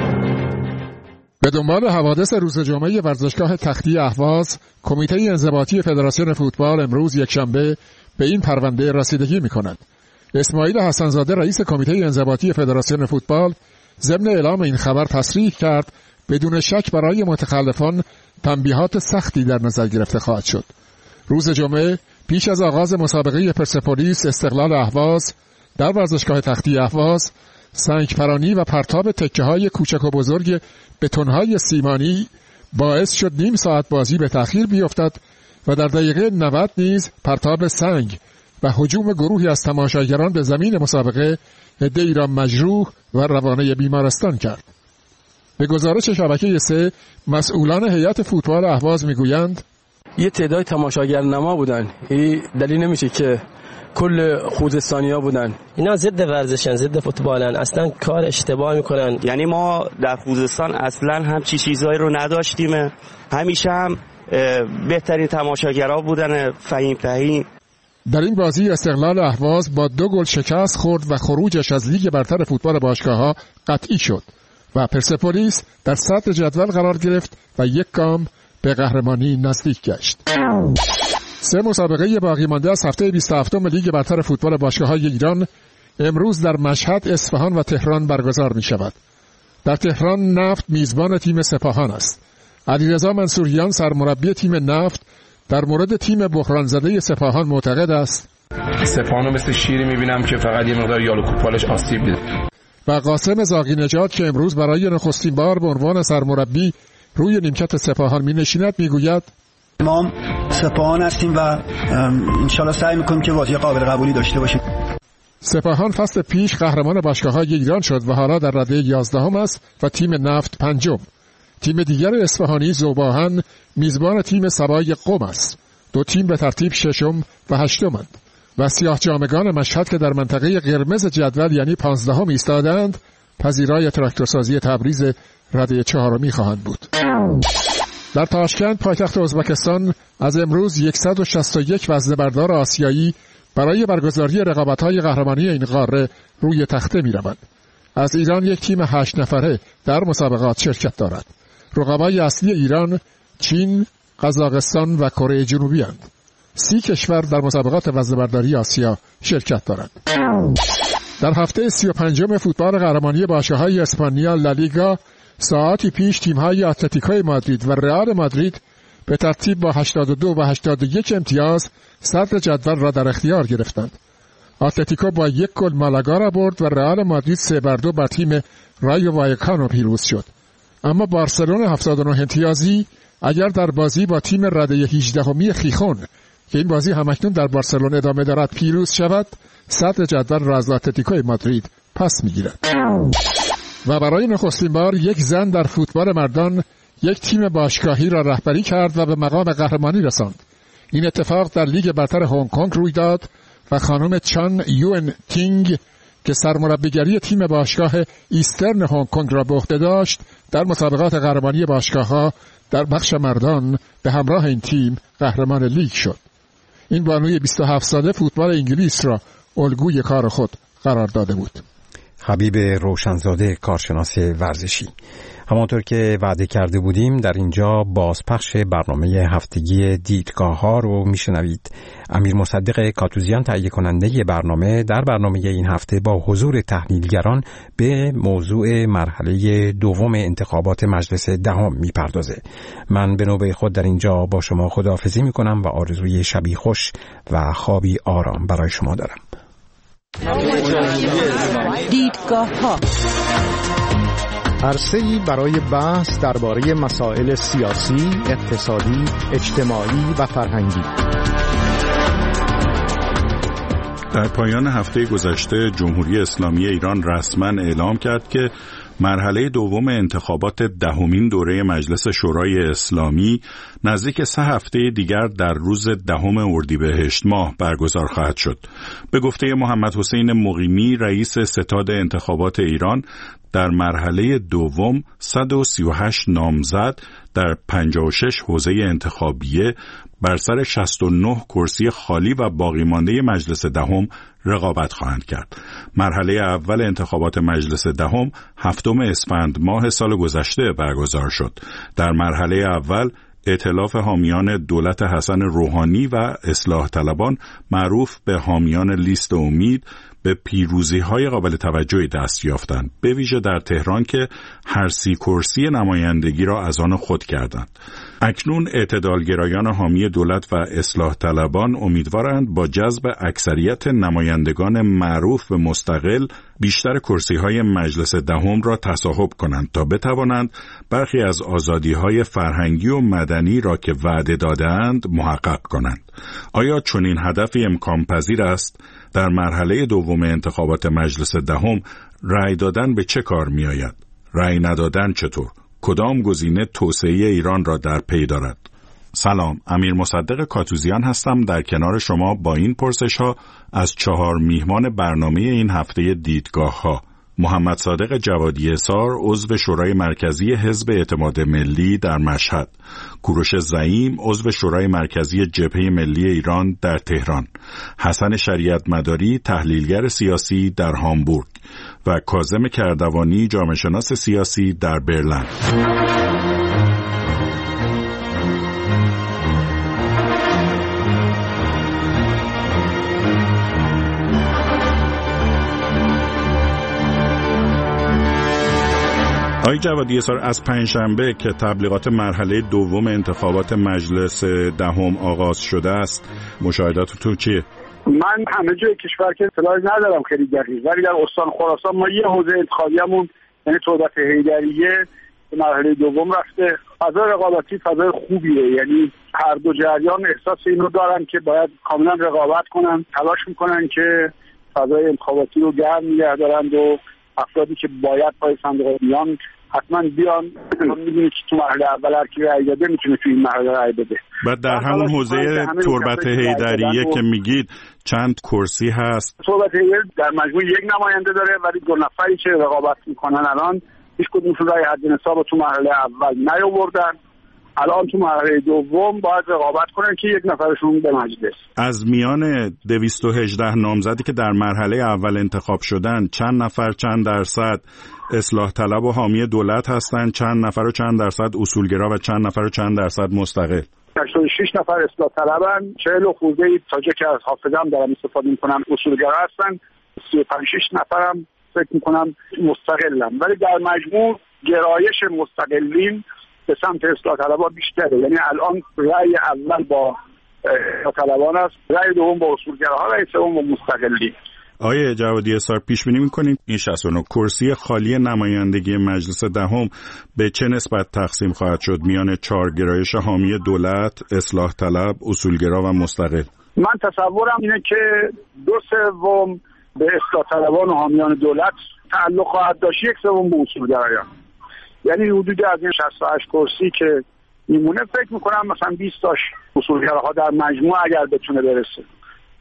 به دنبال حوادث روز جمعه ورزشگاه تختی اهواز، کمیته انضباطی فدراسیون فوتبال امروز یکشنبه به این پرونده رسیدگی می‌کند. اسماعیل حسن‌زاده رئیس کمیته انضباطی فدراسیون فوتبال ضمن اعلام این خبر تصریح کرد بدون شک برای متخلفان تنبیهات سختی در نظر گرفته خواهد شد. روز جمعه پیش از آغاز مسابقه پرسپولیس استقلال اهواز در ورزشگاه تختی اهواز، سنگ پرانی و پرتاب تکه‌های کوچک و بزرگ بتون‌های سیمانی باعث شد نیم ساعت بازی به تأخیر بیفتد و در دقیقه نود نیز پرتاب سنگ و هجوم گروهی از تماشاگران به زمین مسابقه عده‌ای را مجروح و روانه بیمارستان کرد. به گزارش شبکه سه، مسئولان هیئت فوتبال اهواز میگویند یه تعداد تماشاگر نما بودن. این دلیل نمیشه که کل خوزستانی‌ها بودن. اینا ضد ورزشن، ضد فوتبالن، اصلا کار اشتباه میکنن. یعنی ما در خوزستان اصلا همچی چیزایی رو نداشتیم. همیشه هم بهترین تماشاگرها بودن، فهیم فهیم. در این بازی استقلال اهواز با دو گل شکست خورد و خروجش از لیگ برتر فوتبال باشگاه‌ها قطعی شد و پرسپولیس در صدر جدول قرار گرفت و یک گام به قهرمانی نزدیک گشت. سه مسابقه باقی مانده از هفته بیست و هفتم لیگ برتر فوتبال باشگاه‌های ایران امروز در مشهد، اصفهان و تهران برگزار می شود. در تهران نفت میزبان تیم سپاهان است. علیرضا منصوریان سرمربی تیم نفت در مورد تیم بحران زده سپاهان معتقد است سپاهانو مثل شیری می‌بینم که فقط یه مقدار یالو کوپالش آسیب دیده. و قاسم زاغی نژاد که امروز برای نخستین بار به عنوان سرمربی روی نیمکت سپاهان می‌نشیند میگوید ما سپاهان هستیم و انشالله سعی می‌کنیم که بازی قابل قبولی داشته باشیم. سپاهان فصل پیش قهرمان باشگاه‌های ایران شد و حالا در رده یازدهم است و تیم نفت پنجم. تیم دیگر اصفهانی ذوباهن میزبان تیم سبای قم است. دو تیم به ترتیب ششم و هشتمند و سیاه جامگان مشهد که در منطقه قرمز جدول یعنی پانزدهم ایستادند پذیرای تراکتورسازی تبریز رده چهارمی خواهند بود. در تاشکند پایتخت ازبکستان از امروز صد و شصت و یک وزنه‌بردار آسیایی برای برگزاری رقابت‌های قهرمانی این قاره روی تخته می‌روند. از ایران یک تیم هشت نفره در مسابقات شرکت دارد. رقبای اصلی ایران چین، قزاقستان و کره جنوبی اند. سی کشور در مسابقات وزنه‌برداری آسیا شرکت دارند. در هفته سی و پنجم فوتبال قهرمانی باشگاه‌های اسپانیا لالیگا ساعتی پیش تیم‌های اتلتیکو مادرید و رئال مادرید به ترتیب با هشتاد و دو و هشتاد و یک امتیاز صدر جدول را در اختیار گرفتند. اتلتیکو با یک گل مالاگا را برد و رئال مادرید سه بر دو بر تیم رایو وایکانو پیروز شد. اما بارسلون هفتاد و نه امتیازی اگر در بازی با تیم رده هجدهمی خیخون که این بازی همکنون در بارسلون ادامه دارد پیروز شود، صدر جدول را از اتلتیکو مادرید پس میگیرد. و برای نخستین بار یک زن در فوتبال مردان یک تیم باشگاهی را رهبری کرد و به مقام قهرمانی رساند. این اتفاق در لیگ برتر هنگ کنگ روی داد و خانم چان یون تینگ که سرمربیگری تیم باشگاه ایسترن هنگ کنگ را به عهده داشت در مسابقات قهرمانی باشگاه‌ها در بخش مردان به همراه این تیم قهرمان لیگ شد. این بانوی بیست و هفت ساله فوتبال انگلیس را الگوی کار خود قرار داده بود. حبیب روشنزاده، کارشناس ورزشی. همانطور که وعده کرده بودیم در اینجا بازپخش برنامه هفتگی دیدگاه ها رو میشنوید. امیر مصدق کاتوزیان تهیه کننده برنامه در برنامه این هفته با حضور تحلیلگران به موضوع مرحله دوم انتخابات مجلس دهم میپردازه. من به نوبه خود در اینجا با شما خداحافظی میکنم و آرزوی شبی خوش و خوابی آرام برای شما دارم. دیدگاه ها، عرصه‌ای برای بحث درباره مسائل سیاسی، اقتصادی، اجتماعی و فرهنگی. در پایان هفته گذشته جمهوری اسلامی ایران رسما اعلام کرد که مرحله دوم انتخابات دهمین دوره مجلس شورای اسلامی نزدیک سه هفته دیگر در روز دهم اردیبهشت ماه برگزار خواهد شد. به گفته محمد حسین مقیمی، رئیس ستاد انتخابات ایران، در مرحله دوم صد و سی و هشت نامزد در پنجاه و شش حوزه انتخابیه بر سر شصت و نه کرسی خالی و باقی مانده مجلس دهم رقابت خواهند کرد. مرحله اول انتخابات مجلس دهم هفتم اسفند ماه سال گذشته برگزار شد. در مرحله اول ائتلاف حامیان دولت حسن روحانی و اصلاح طلبان معروف به حامیان لیست امید به پیروزی‌های قابل توجهی دست یافتند، به ویژه در تهران که هر سی کرسی نمایندگی را از آن خود کردند. اکنون اعتدالگرایان حامی دولت و اصلاح طلبان امیدوارند با جذب اکثریت نمایندگان معروف به مستقل بیشتر کرسی‌های مجلس دهم را تصاحب کنند تا بتوانند برخی از آزادی‌های فرهنگی و مدنی را که وعده داده‌اند محقق کنند. آیا چنین هدفی امکان پذیر است؟ در مرحله دوم انتخابات مجلس دهم رأی دادن به چه کار می آید؟ رأی ندادن چطور؟ کدام گزینه توسعه ایران را در پی دارد؟ سلام، امیر مصدق کاتوزیان هستم در کنار شما با این پرسش ها از چهار میهمان برنامه این هفته دیدگاه ها. محمد صادق جوادی اثار، عضو شورای مرکزی حزب اعتماد ملی در مشهد، کوروش زعیم، عضو شورای مرکزی جبهه ملی ایران در تهران، حسن شریعت مداری، تحلیلگر سیاسی در هامبورگ و کاظم کردوانی، جامعه شناس سیاسی در برلین. آقای جوادی اثار، از پنجشنبه که تبلیغات مرحله دوم انتخابات مجلس دهم آغاز شده است، مشاهداتتون چیه؟ من همه جای کشور که اطلاعی ندارم خیلی دقیق، ولی در استان خراسان ما یه حوزه انتخابیمون یعنی تربت حیدریه به مرحله دوم رفته. فضای رقابتی فضای خوبیه، یعنی هر دو جریان احساس اینو دارن که باید کاملا رقابت کنن، تلاش میکنن که فضای انتخاباتی رو گرم نگه دارند و افرادی که باید پای صندوق بیان حتما بیان. من میدونی که تو مرحله اول هر کی رأی داده میتونه تو این مرحله رأی بده. بعد در همون حوزه تربت حیدریه که میگید چند کرسی هست؟ تربت حیدریه در مجموع یک نماینده داره، ولی دو نفری که رقابت میکنن الان هیچ کدومشون رأی حد نصاب تو مرحله اول نیاوردن. الان تو مرحله دوم باید رقابت کنن که یک نفرشون به مجلس. از میان دویست و هجده نامزدی که در مرحله اول انتخاب شدن، چند نفر چند درصد اصلاح طلب و حامی دولت هستن، چند نفر و چند درصد اصولگرا و چند نفر و چند درصد مستقل؟ هشتاد و شش نفر اصلاح طلبن، چهل و خورده ای تا جا که از حافظم دارم استفاده میکنم اصولگرا هستن، سی و پنج شش نفرم فکر میکنم مستقلن. ولی در مجموع گرایش مستقلین به سمت اصلاح طلبان بیشتره. یعنی الان رأی اول با اصلاح طلبان است، رأی دوم با اصولگراها، رأی سوم با مستقلین. آقای جوادی اثار، پیش بینی می‌کنید این شصت و نه کرسی خالی نمایندگی مجلس دهم به چه نسبت تقسیم خواهد شد میان چهار گرایش حامی دولت، اصلاح طلب، اصولگرا و مستقل؟ من تصورم اینه که دو سوم به اصلاح طلبان و حامیان دولت تعلق خواهد داشت، یک سوم به اصولگرایان. یعنی حدود از این شصت و هشت کرسی که میمونه فکر میکنم مثلا بیست تاش اصولگراها در مجموع اگر بتونه برسه.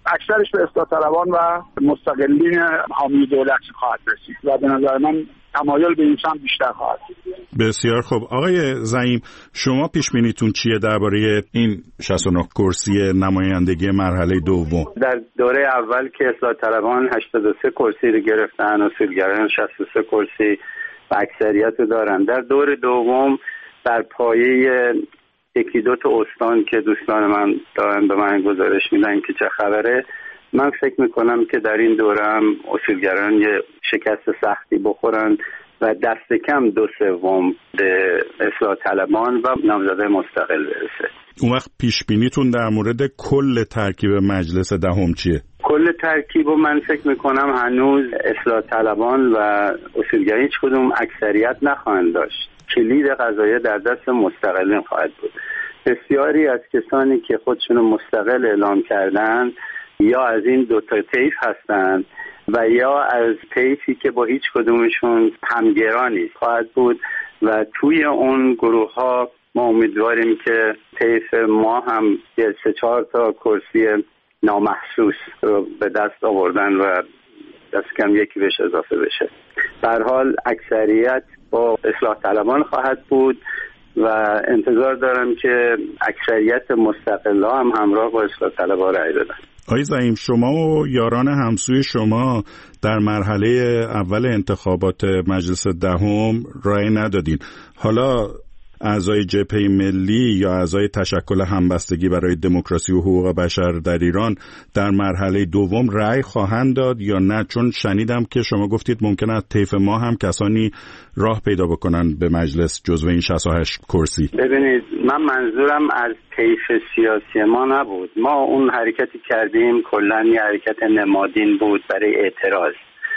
اکثرش به اصلاح طلبان و مستقلین حامی دولت خواهد رسید و به نظر من تمایل به این سمت بیشتر خواهد بود. بسیار خوب. آقای زعیم، شما پیش بینیتون چیه درباره این شصت و نه کرسی نمایندگی مرحله دوم؟ در دوره اول که اصلاح طلبان هشتاد و سه کرسی رو گرفتن، اصولگرایان شصت و سه کرسی و اکثریت رو دارن. در دور دوم در پایه یکی دو تا استان که دوستان من دارن به من گزارش میدن که چه خبره، من فکر میکنم که در این دوره هم اصولگرایان یه شکست سختی بخورن و دست کم دو سوم به اصلاح طلبان و نامزده مستقل برسه. اون وقت پیش بینیتون در مورد کل ترکیب مجلس دهم چیه؟ کل ترکیب من فکر میکنم هنوز اصلاح طلبان و اصولگرایان هیچ کدوم اکثریت نخواهند داشت. کلید قضایه در دست مستقلین خواهد بود. بسیاری از کسانی که خودشون مستقل اعلام کردن یا از این دو تا طیف هستند و یا از طیفی که با هیچ کدومشون همگرانی خواهد بود و توی اون گروه ها ما امیدواریم که طیف ما هم یه سه چهار تا کرسی نامحسوس رو به دست آوردن و دست کم یکی بهش اضافه بشه. به هر حال اکثریت با اصلاح طلبان خواهد بود و انتظار دارم که اکثریت مستقلا هم همراه با اصلاح طلبان رأی بدن. آقای زعیم، شما و یاران همسوی شما در مرحله اول انتخابات مجلس دهم رأی ندادین. حالا اعضای جبهه ملی یا اعضای تشکل همبستگی برای دموکراسی و حقوق بشر در ایران در مرحله دوم رأی خواهند داد یا نه؟ چون شنیدم که شما گفتید ممکنه از طیف ما هم کسانی راه پیدا بکنن به مجلس جزو این شصت و هشت کرسی. ببینید، من منظورم از طیف سیاسی ما نبود. ما اون حرکتی کردیم کلاً یه حرکت نمادین بود برای اعتراض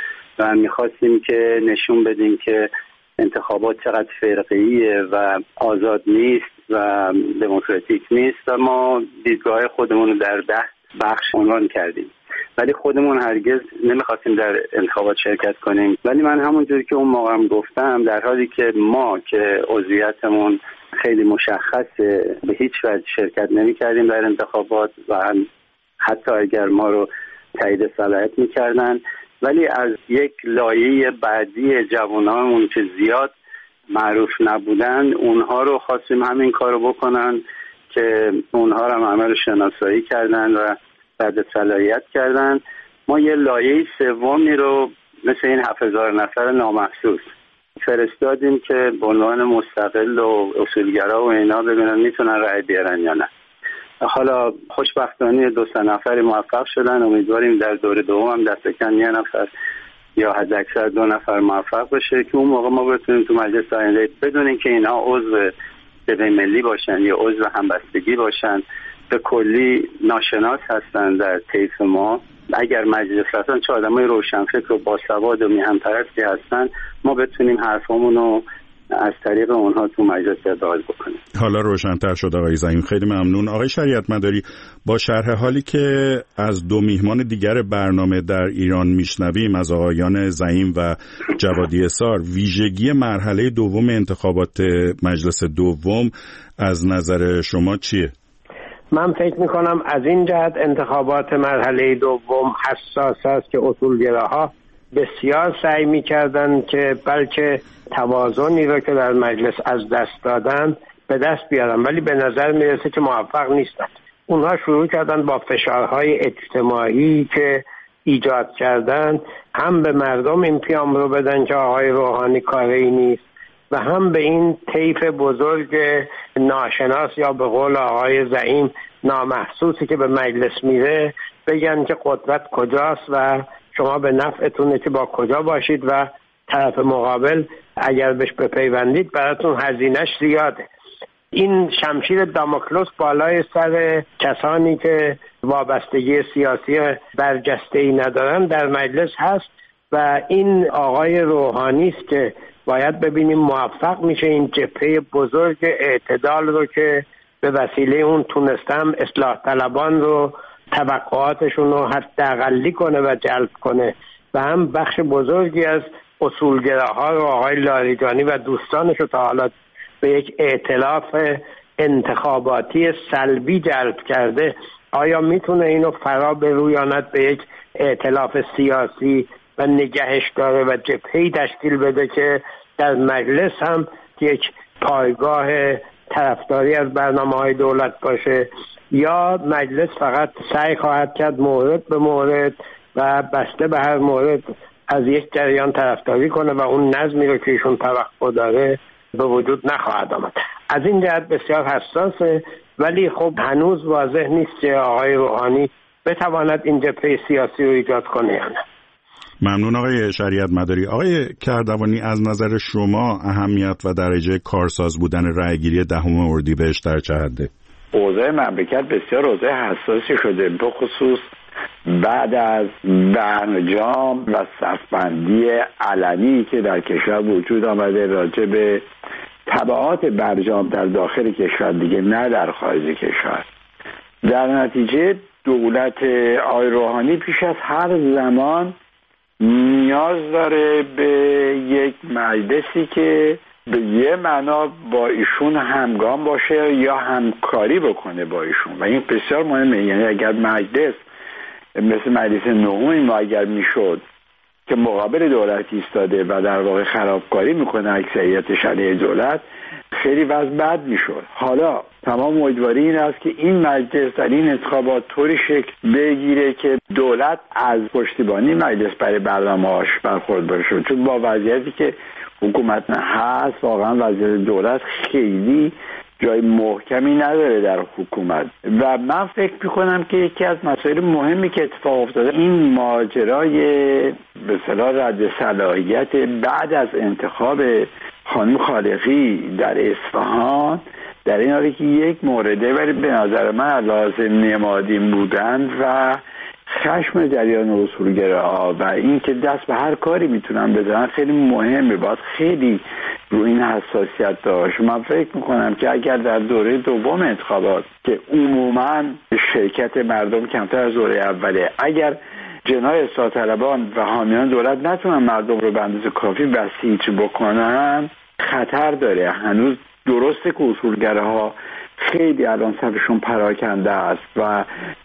و می‌خواستیم که نشون بدیم که انتخابات چقدر فرقه‌ایه و آزاد نیست و دموکراتیک نیست و ما دیدگاه خودمون رو در ده بخش عنوان کردیم، ولی خودمون هرگز نمیخواستیم در انتخابات شرکت کنیم. ولی من همونجوری که اون موقع هم گفتم، در حالی که ما که عضویتمون خیلی مشخصه به هیچ وجه شرکت نمی‌کردیم در انتخابات و حتی اگر ما رو تایید صلاحیت می‌کردن، ولی از یک لایه بعدی جوانامون که زیاد معروف نبودن اونها رو خواستیم همین کارو بکنن که اونها رو هم عمل شناسایی کردن و بعد صلاحیت کردن. ما یه لایه سومی رو مثل این هفت هزار نفر نامحسوس فرستادیم که به عنوان مستقل و اصولگرا و اینا ببینن میتونن رأی بیارن یا نه. حالا خوشبختانه دو سه نفری موفق شدن. امیدواریم در دور دوم هم دست کم یه نفر یا حد اکثر دو نفر موفق بشه که اون موقع ما بتونیم تو مجلس آینده بدون اینکه اینها عضو جبهه ملی باشن یا عضو همبستگی باشن، به کلی ناشناس هستن در طیف ما. اگر مجلس هستن چه آدمای روشنفکر و باسواد و میهن‌پرستی هستن، ما بتونیم حرفمون رو از طریق اونها تو مجلس ابراز بکنیم. حالا روشن‌تر شد آقای زعیم، خیلی ممنون. آقای شریعت مداری، با شرح حالی که از دو میهمان دیگر برنامه در ایران میشنویم، از آقایان زعیم و جوادی اصار، ویژگی مرحله دوم انتخابات مجلس دوم از نظر شما چیه؟ من فکر میکنم از این جهت انتخابات مرحله دوم حساس است که اصولگراها بسیار سعی میکردن که بلکه توازنی رو که در مجلس از دست دادن به دست بیارن، ولی به نظر میرسه که موفق نیستن. اونها شروع کردن با فشارهای اجتماعی که ایجاد کردن هم به مردم این پیام رو بدن که آقای روحانی کاری نیست و هم به این طیف بزرگ ناشناس یا به قول آقای زعیم نامحسوسی که به مجلس میره بگن که قدرت کجاست و شما به نفعتونه که با کجا باشید و طرف مقابل اگر بهش بپیوندید براتون هزینه‌اش زیاده. این شمشیر داموکلس بالای سر کسانی که وابستگی سیاسی برجسته‌ای ندارن در مجلس هست و این آقای روحانی است که باید ببینیم موفق میشه این جبهه بزرگ اعتدال رو که به وسیله اون تونستم اصلاح طلبان رو توقعاتشون رو حداقلی کنه و جلب کنه و هم بخش بزرگی از اصولگراها رو آقای لاریجانی و دوستانش رو تا حالا به یک ائتلاف انتخاباتی سلبی جلب کرده آیا میتونه اینو فرا برویاند به یک ائتلاف سیاسی و نگهش داره و جبهه‌ای تشکیل بده که در مجلس هم یک پایگاه طرفداری از برنامه‌های دولت باشه، یا مجلس فقط سعی خواهد کرد مورد به مورد و بسته به هر مورد از یک جریان طرفداری کنه و اون نظمی رو که ایشون توقع داره به وجود نخواهد آمد. از این جهت بسیار حساسه، ولی خب هنوز واضح نیست که آقای روحانی بتواند این جبهه سیاسی رو ایجاد کنه یا نه. ممنون آقای شریعت مداری. آقای کردوانی، از نظر شما اهمیت و درجه کارساز بودن رأیگیری دهم اردیبهشت در چه حده؟ اوضاع مملکت بسیار اوضاع حساسی شده، به خصوص بعد از برجام و صفبندی علنی که در کشور وجود آمده راجع به تبعات برجام در داخل کشور، دیگه نه در خارج کشور. در نتیجه دولت آقای روحانی پیش از هر زمان نیاز داره به یک مجلسی که به یه معنا با ایشون همگام باشه یا همکاری بکنه با ایشون و این بسیار مهمه. یعنی اگر مجلس مثل مجلس نهم ما اگر میشد که مقابل دولت ایستاده و در واقع خرابکاری میکنه اکثریت علیه دولت، خیلی وضع بد میشد. حالا تمام امیدواری این است که این مجلس در این انتخابات طوری شکل بگیره که دولت از پشتیبانی مجلس برای برنامه‌هاش برخوردار شد، چون با وضعیتی که حکومت هست واقعا وضعیت دولت خیلی جای محکمی نداره در حکومت و من فکر میکنم که یکی از مسائل مهمی که اتفاق افتاده این ماجرای به اصطلاح رد صلاحیت بعد از انتخاب خانم خالقی در اصفهان در این حالی که یک مورده ولی به نظر من لازم نمادین بودن و خشم جریان اصولگراها و این که دست به هر کاری میتونن بزنن خیلی مهمه. باید خیلی رو این حساسیت داشت. من فکر میکنم که اگر در دوره دوم انتخابات که عموما شرکت مردم کمتر از دوره اوله، اگر جناح اصلاح طلبان و حامیان دولت نتونن مردم رو به اندازه کافی بسیج بکنن، خطر داره. هنوز درسته که اصولگراها خیلی الان صفشون پراکنده است و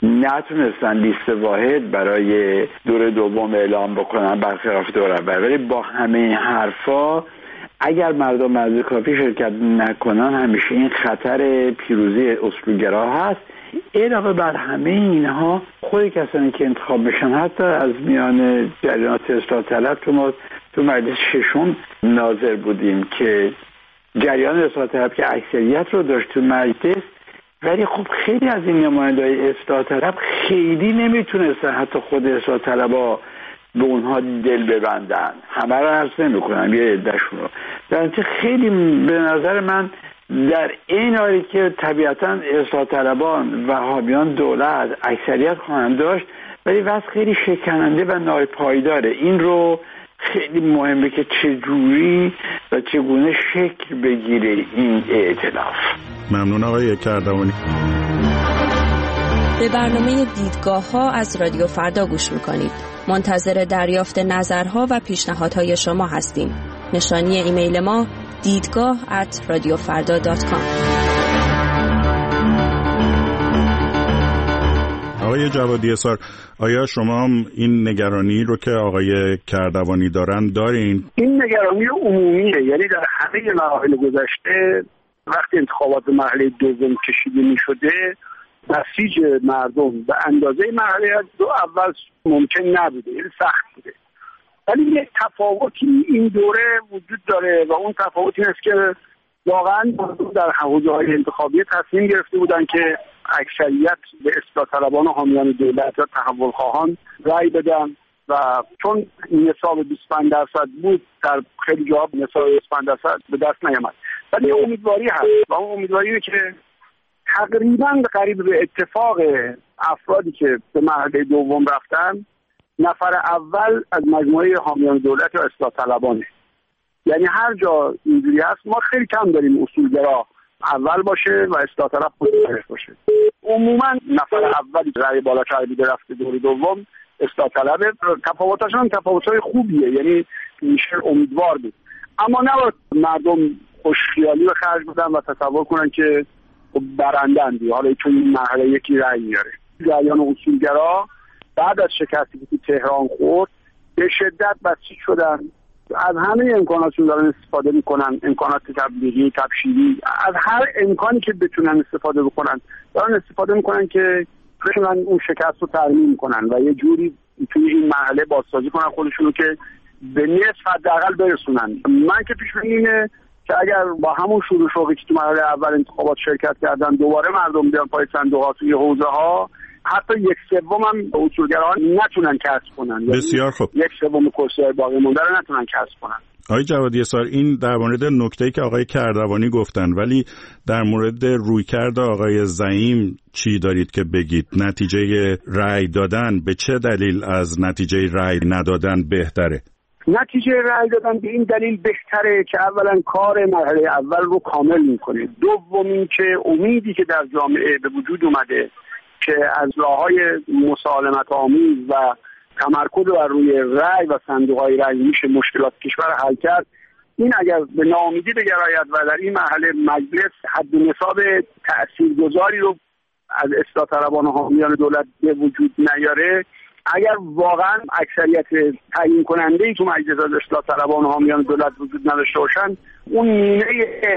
نتونستن لیست واحد برای دور دوم اعلام بکنن برخلاف دور اول، ولی با همه این حرفا اگر مردم از کافی شرکت نکنن همیشه این خطر پیروزی اصولگرا هست. علاوه بر همه اینها خود کسانی که انتخاب بشن حتی از میان جریانات اصلاح طلب که ما تو مجلس ششم ناظر بودیم که جریان اصلاح طلب که اکثریت رو داشت تو مجلس، ولی خب خیلی از این نماینده‌های اصلاح طلب خیلی نمیتونستن حتی خود اصلاح طلب‌ها به اونها دل ببندن. همه رو عرض نمی‌کنم، یه عده‌شون رو. در نتیجه خیلی به نظر من در این حالی که طبیعتاً اصلاح طلبان و حامیان دولت اکثریت خواهند داشت، ولی وضع خیلی شکننده و ناپایداره. این رو خیلی مهمه که چجوری و چگونه شکل بگیره این ائتلاف. ممنون آقای کردوانی. به برنامه دیدگاه ها از رادیو فردا گوش میکنید. منتظر دریافت نظرها و پیشنهادهای شما هستیم. نشانی ایمیل ما دیدگاه ات رادیو فردا دات کام. آقای جوادی اصار، آیا شما هم این نگرانی رو که آقای کردوانی دارن دارین؟ این نگرانی عمومیه، یعنی در همه مراحل گذشته وقتی انتخابات مرحله دوم کشیده می شده بسیج مردم به اندازه مرحله دو اول ممکن نبوده، یعنی سخت بوده. ولی یک تفاوتی این دوره وجود داره و اون تفاوت این است که واقعا در حوزه‌های انتخابی تصمیم گرفته بودن که اکثریت به اصلاح طلبان و حامیان دولت یا تحول خواهان رأی بدن و چون نصاب بیست و پنج درصد بود در خیلی جاها نصاب بیست و پنج درصد به دست نیامد. ولی امیدواری هست و اون امیدواری اینه که تقریبا قریب به اتفاق افرادی که به مرحله دوم رفتن نفر اول از مجموعه حامیان دولت یا اصلاح طلبانه. یعنی هر جا اینجوری هست ما خیلی کم داریم اصولگرا اول باشه و اصلاح طلب خودش باشه. عموما نفر اولی رأی بالا کرده رفته دور دوم اصلاح طلب. تفاوتاشون هم تفاوت‌های خوبیه، یعنی میشه امیدوار بود، اما نباید مردم خوشخیالی به خرج بدن و تصور کنن که برندن دیگه، حالا چون این مرحله یکی رأی میاره. جریان اصولگرا بعد از شکستی که تو تهران خورد به شدت بسیج شدن، از همه امکاناتشون دارن استفاده میکنن، امکانات تبلیغی، تبشیری، از هر امکانی که بتونن استفاده بکنن دارن استفاده میکنن که بتونن اون شکست رو ترمیم کنن و یه جوری توی این مرحله بازسازی کنن خودشونو که به نصف حداقل برسونن. من که پیش بینی اینه که اگر با همون شروع شوقی که تو مرحله اول انتخابات شرکت کردن دوباره مردم بیان پای صندوق‌ها توی حوزه ها، حتی یک سوم هم اصولگراها نتونن کسب کنن. بسیار خوب. یک سوم کرسی‌های باقی مونده رو نتونن کسب کنن. آقای جوادی اسار، این در مورد نکته‌ای که آقای کردوانی گفتن، ولی در مورد رویکرد آقای زعیم چی دارید که بگید؟ نتیجه رأی دادن به چه دلیل از نتیجه رأی ندادن بهتره؟ نتیجه رأی دادن به این دلیل بهتره که اولا کار مرحله اول رو کامل میکنه، دوم این که امیدی که در جامعه به وجود اومده که از راههای مسالمت آمیز و تمرکز بر روی رأی و صندوق‌های رأی میشه مشکلات کشور حل کرد، این اگر به ناامیدی بگراید و در این مرحله مجلس حد و نصاب تاثیرگذاری رو از اصلاح طلبان و حامیان دولت به وجود نیاره، اگر واقعا اکثریت تعیین کننده ای تو مجلس از اصلاح طلبان و حامیان دولت وجود نداشته باشن، اون نیمه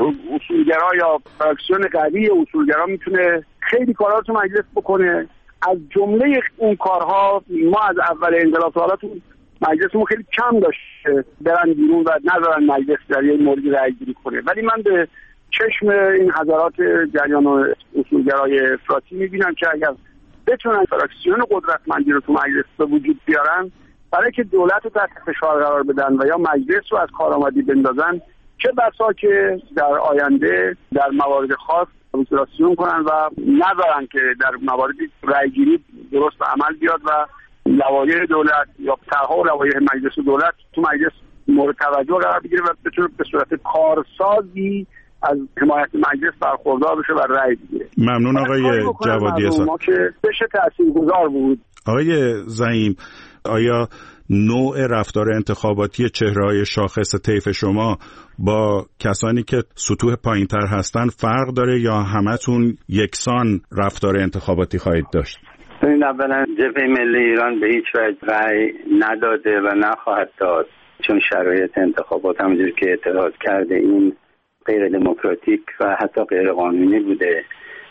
اصولگرا یا فراکسیون قوی اصولگرا میتونه خیلی کارها تو مجلس بکنه. از جمله اون کارها ما از اول انقلاب تا حالا تو مجلسمون خیلی کم داشته برن بیرون و نذارن مجلس در یه موردی رأی گیری کنه، ولی من به چشم این حضرات جریان و اصولگرای افراطی میبینم که اگر بتونن فراکسیون قدرتمندی رو تو مجلس به وجود بیارن برای که دولت رو تحت فشار قرار بدن و یا مجلس رو از کارآمدی بندازن، چه بسا که در آینده در موارد خاص فراکسیون کنن و نذارن که در مواردی رأیگیری درست به عمل بیاد و لوایح دولت یا طرح‌ها و لوایح مجلس دولت تو مجلس مورد توجه قرار بگیره و بتونه به صورت کارسازی از حمایت مجلس برخوردار بشه و رأی بگیره. ممنون آقای جوادی اسار. ما که بشه تاثیرگذار بود. آقای زعیم، آیا نوع رفتار انتخاباتی چهره‌های شاخص طیف شما با کسانی که سطوح پایین‌تر هستن فرق داره یا همتون یکسان رفتار انتخاباتی خواهید داشت؟ این اولا جبهه ملی ایران به هیچ وجه رأی نداده و نخواهد داد، چون شرایط انتخابات همونجوری که اعتراض کرده این غیر دموکراتیک و حتی غیر قانونی بوده.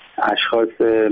اشخاص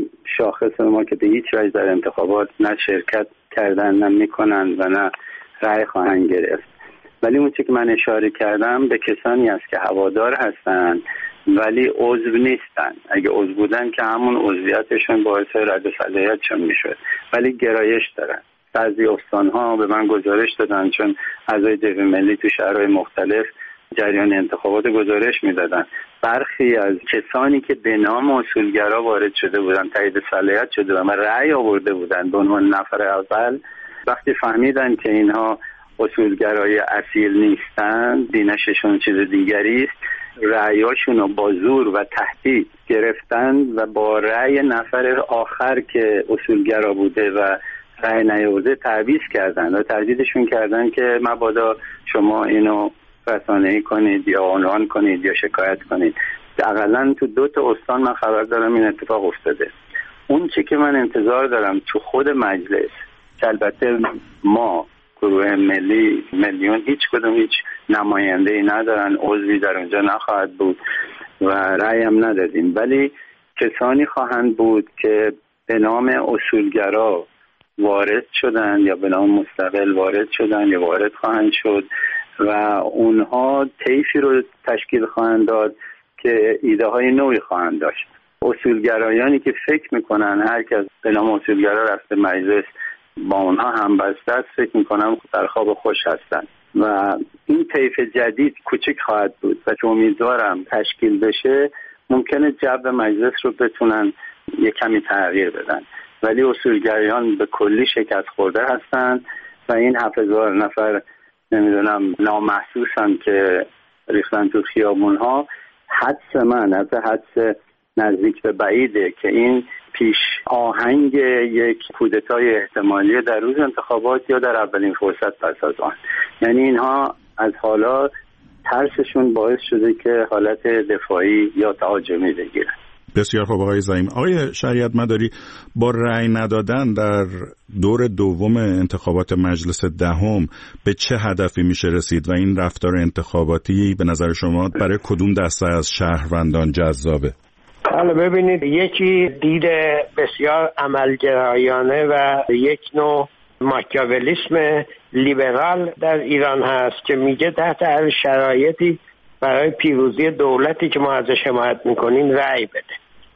شاخص ما که به هیچ وجه در انتخابات نه شرکت کردن نه میکنن و نه رأی خواهند گرفت، ولی اون چی که من اشاره کردم به کسانی است که هوادار هستن ولی عضو نیستن. اگه عضو بودن که همون عضویتشون باعث رد صلاحیتشون میشد، ولی گرایش دارن. بعضی استان‌ها به من گزارش دادن، چون اعضای جبهه ملی تو شهرهای مختلف جریان انتخابات گزارش میدادن، برخی از کسانی که به نام اصولگرا وارد شده بودن، تایید صلاحیت شده و رأی آورده بودن به عنوان نفر اول، وقتی فهمیدن که اینها اصولگرای اصیل نیستن، دینششون چیز دیگری است، رأیاشون رو با زور و تهدید گرفتن و با رأی نفر آخر که اصولگرا بوده و رأی نیاورده تعویض کردن و تهدیدشون کردن که مبادا شما اینو رسانه‌ای کنید یا عنوان کنید یا شکایت کنید. حداقل تو دو تا استان من خبر دارم این اتفاق افتاده. اون چی که من انتظار دارم تو خود مجلس، که البته ما گروه ملی میلیون هیچ کدوم هیچ نماینده‌ای ندارن، عضوی در اونجا نخواهد بود و رأی هم ندادیم، ولی کسانی خواهند بود که به نام اصولگرا وارد شدن یا به نام مستقل وارد شدن یا وارد خواهند شد و اونها طیفی رو تشکیل خواهند داد که ایده های نوعی خواهند داشت. اصولگرایانی که فکر میکنن هر کس به نام اصولگرا رفته مجلس با اونها هم بسته است، فکر میکنم در خواب خوش هستن و این طیف جدید کوچک خواهد بود و که امیدوارم تشکیل بشه ممکنه جو مجلس رو بتونن یک کمی تغییر بدن، ولی اصولگرایان به کلی شکست خورده هستن و این هفت هزار نفر نمیدونم نامحسوسن که ریختن تو خیابون ها. حدس من حتی حدس نزدیک به بعیده که این پیش آهنگ یک کودتای احتمالی در روز انتخابات یا در اولین فرصت پس از آن، یعنی اینها از حالا ترسشون باعث شده که حالت دفاعی یا تهاجمی بگیرن. بسیار خوب آقای زعیم. آقای شریعت مداری، با رأی ندادن در دور دوم انتخابات مجلس دهم به چه هدفی میشه رسید و این رفتار انتخاباتی به نظر شما برای کدوم دسته از شهروندان جذابه؟ حالا ببینید، یکی دید بسیار عملگرایانه و یک نوع ماکیاولیسم لیبرال در ایران هست که میگه تحت هر شرایطی برای پیروزی دولتی که ما ازش حمایت میکنیم رأی بده.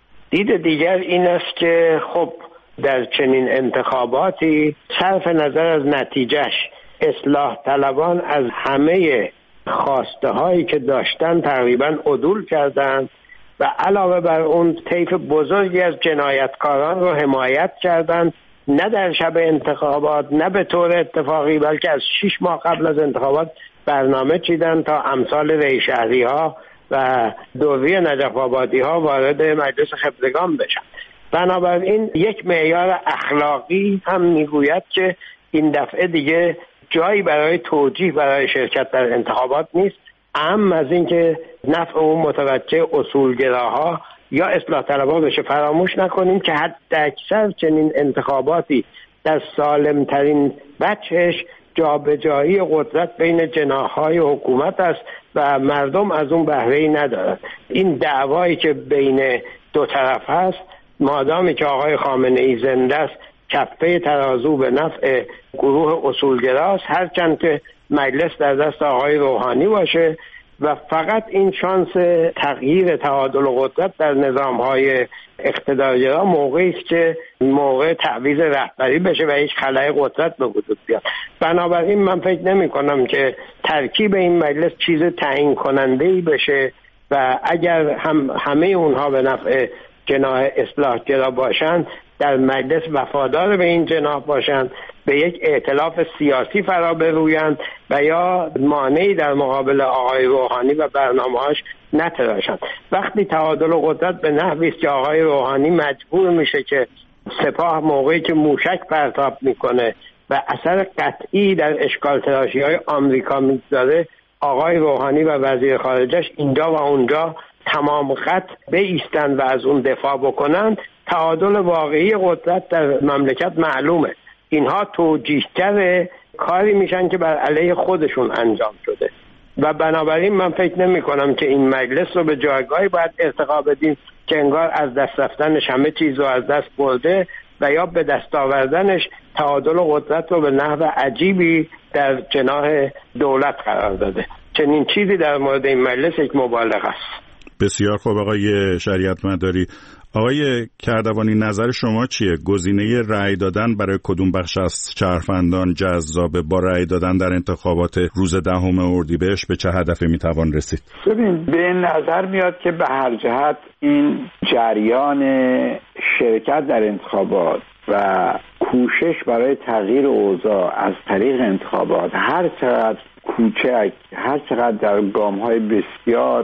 دید دیگر این است که خب در چنین انتخاباتی صرف نظر از نتیجهش اصلاح طلبان از همه خواسته هایی که داشتن تقریبا عدول کردند و علاوه بر اون طیف بزرگی از جنایتکاران رو حمایت کردند، نه در شب انتخابات نه به طور اتفاقی، بلکه از شش ماه قبل از انتخابات برنامه چیدن تا امثال ری شهری ها و دوری نجف آبادی ها وارد مجلس خبرگان بشن. بنابراین یک معیار اخلاقی هم میگوید که این دفعه دیگه جایی برای توجیه برای شرکت در انتخابات نیست، اهم از این که نفع اون متوجه اصولگراها یا اصلاح طلبها بشه. فراموش نکنیم که حتی اکثر چنین انتخاباتی در سالم ترین بچهش جابجایی قدرت بین جناح‌های حکومت است و مردم از اون بهره‌ای ندارند. این دعوایی که بین دو طرف هست، مادامی که آقای خامنه‌ای زنده است، کفه ترازو به نفع گروه اصولگراست، هرچند که مجلس در دست آقای روحانی باشه و فقط این شانس تغییر تعادل و قدرت در نظام‌های اقتدارگرا موقعی است که موقع تعویض رهبری بشه و هیچ خلأ قدرت به وجود بیاد. بنابراین من فکر نمی‌کنم که ترکیب این مجلس چیز تعیین کننده‌ای بشه و اگر هم همه اونها به نفع جناح اصلاحگرا باشند، در مجلس وفادار به این جناح باشند، به یک ائتلاف سیاسی فرا برویند و یا مانعی در مقابل آقای روحانی و برنامه‌هاش نتراشند. وقتی تعادل و قدرت به نحوی است که آقای روحانی مجبور میشه که سپاه موقعی که موشک پرتاب میکنه و اثر قطعی در اشکال تراشی های آمریکا میگذاره، آقای روحانی و وزیر خارجش اینجا و اونجا تمام خط بایستند و از اون دفاع بکنند، تعادل واقعی قدرت در مملکت معلومه. اینها توجیهگر کاری میشن که بر علیه خودشون انجام شده و بنابراین من فکر نمی کنم که این مجلس رو به جایگاهی باید ارتقا بدیم که انگار از دست رفتنش همه چیز رو از دست برده و یا به دست آوردنش تعادل و قدرت رو به نحو عجیبی در جناح دولت قرار داده. چنین چیزی در مورد این مجلس یک مبالغه است. بسیار خوب آقای شریعت مداری. آقای کردوانی، نظر شما چیه؟ گزینه رأی دادن برای کدوم بخش از شهروندان جذابه؟ با رأی دادن در انتخابات روز دهم اردیبهشت به چه هدفی میتوان رسید؟ ببین، به نظر میاد که به هر جهت این جریان شرکت در انتخابات و کوشش برای تغییر اوضاع از طریق انتخابات هر چقدر کوچک، هر چقدر در گام‌های بسیار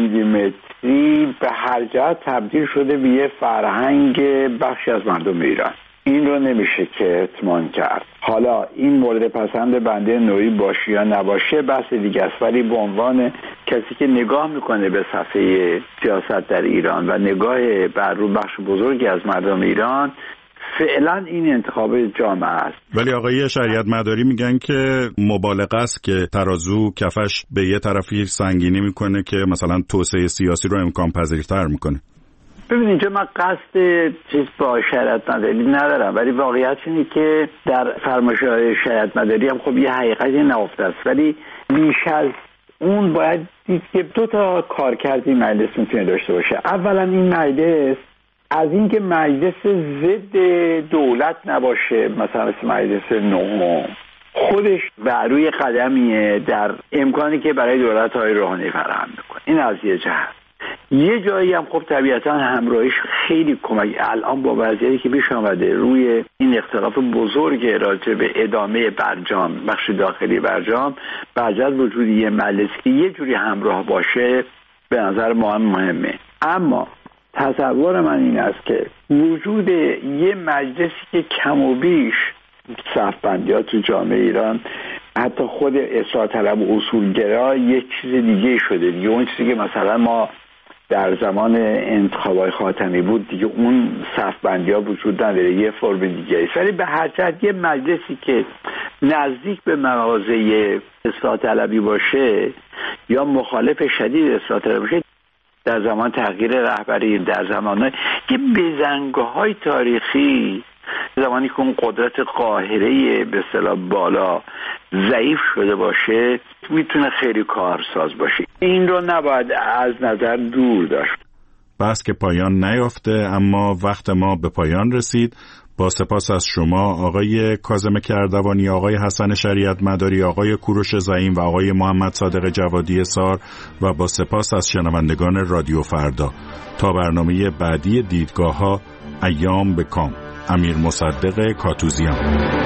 میلیمتری به هر جهت تبدیل شده به یه فرهنگ بخشی از مردم ایران. این رو نمیشه که اطمینان کرد. حالا این مورد پسند بنده نوعی باشه یا نباشه بحث دیگه است، ولی به عنوان کسی که نگاه میکنه به صفحه سیاست در ایران و نگاه بر رو بخش بزرگی از مردم ایران، فعلا این انتخاب جامعه است. ولی آقای شریعت مداری میگن که مبالغه است که ترازو کفش به یه طرفی سنگینی میکنه که مثلا توسعه سیاسی رو امکان پذیرتر میکنه. ببین، اینجا من قصد چیز با شریعت مداری ندارم، ولی واقعیت اینه که در فرمایش‌های شریعت مداری هم خب یه حقیقتی نهفته است، ولی بیش از اون باید دید که دو تا کارکردی مجلس میتونه داشته باشه. اولا این مجلس از اینکه مجلس ضد دولت نباشه، مثلا مثل مجلس نهم، خودش بر روی قدمیه در امکانی که برای دولت های روحانی فراهم میکنه. این از یه جهت. یه جایی هم خب طبیعتا همراهیش خیلی کمک. الان با وضعیتی که پیش آمده روی این اختلاف بزرگ راجع به ادامه برجام، بخش داخلی برجام، بعد وجود یه مجلس که یه جوری همراه باشه به نظر ما هم مهمه. اما تصور من این است که وجود یه مجلسی که کم و بیش صف‌بندی ها تو جامعه ایران، حتی خود اصلاح طلب و اصولگرا یک چیز دیگه شده دیگه. اون چیزی که مثلا ما در زمان انتخابات خاتمی بود دیگه اون صفبندی ها وجود نداره، یه فرم دیگه است. ولی به هر جهت یه مجلسی که نزدیک به مواضع اصلاح طلبی باشه یا مخالف شدید اصلاح طلبی باشه، در زمان تغییر رهبری، در زمان یه بزنگاه‌های تاریخی، زمانی که اون قدرت قاهره به اصطلاح بالا ضعیف شده باشه، میتونه خیلی کارساز باشه. این رو نباید از نظر دور داشت. بس که پایان نیافته، اما وقت ما به پایان رسید. با سپاس از شما آقای کاظم کردوانی، آقای حسن شریعت مداری، آقای کوروش زعیم و آقای محمد صادق جوادی سار و با سپاس از شنوندگان رادیو فردا. تا برنامه بعدی دیدگاه‌ها، ایام به کام. امیر مصدق کاتوزیان.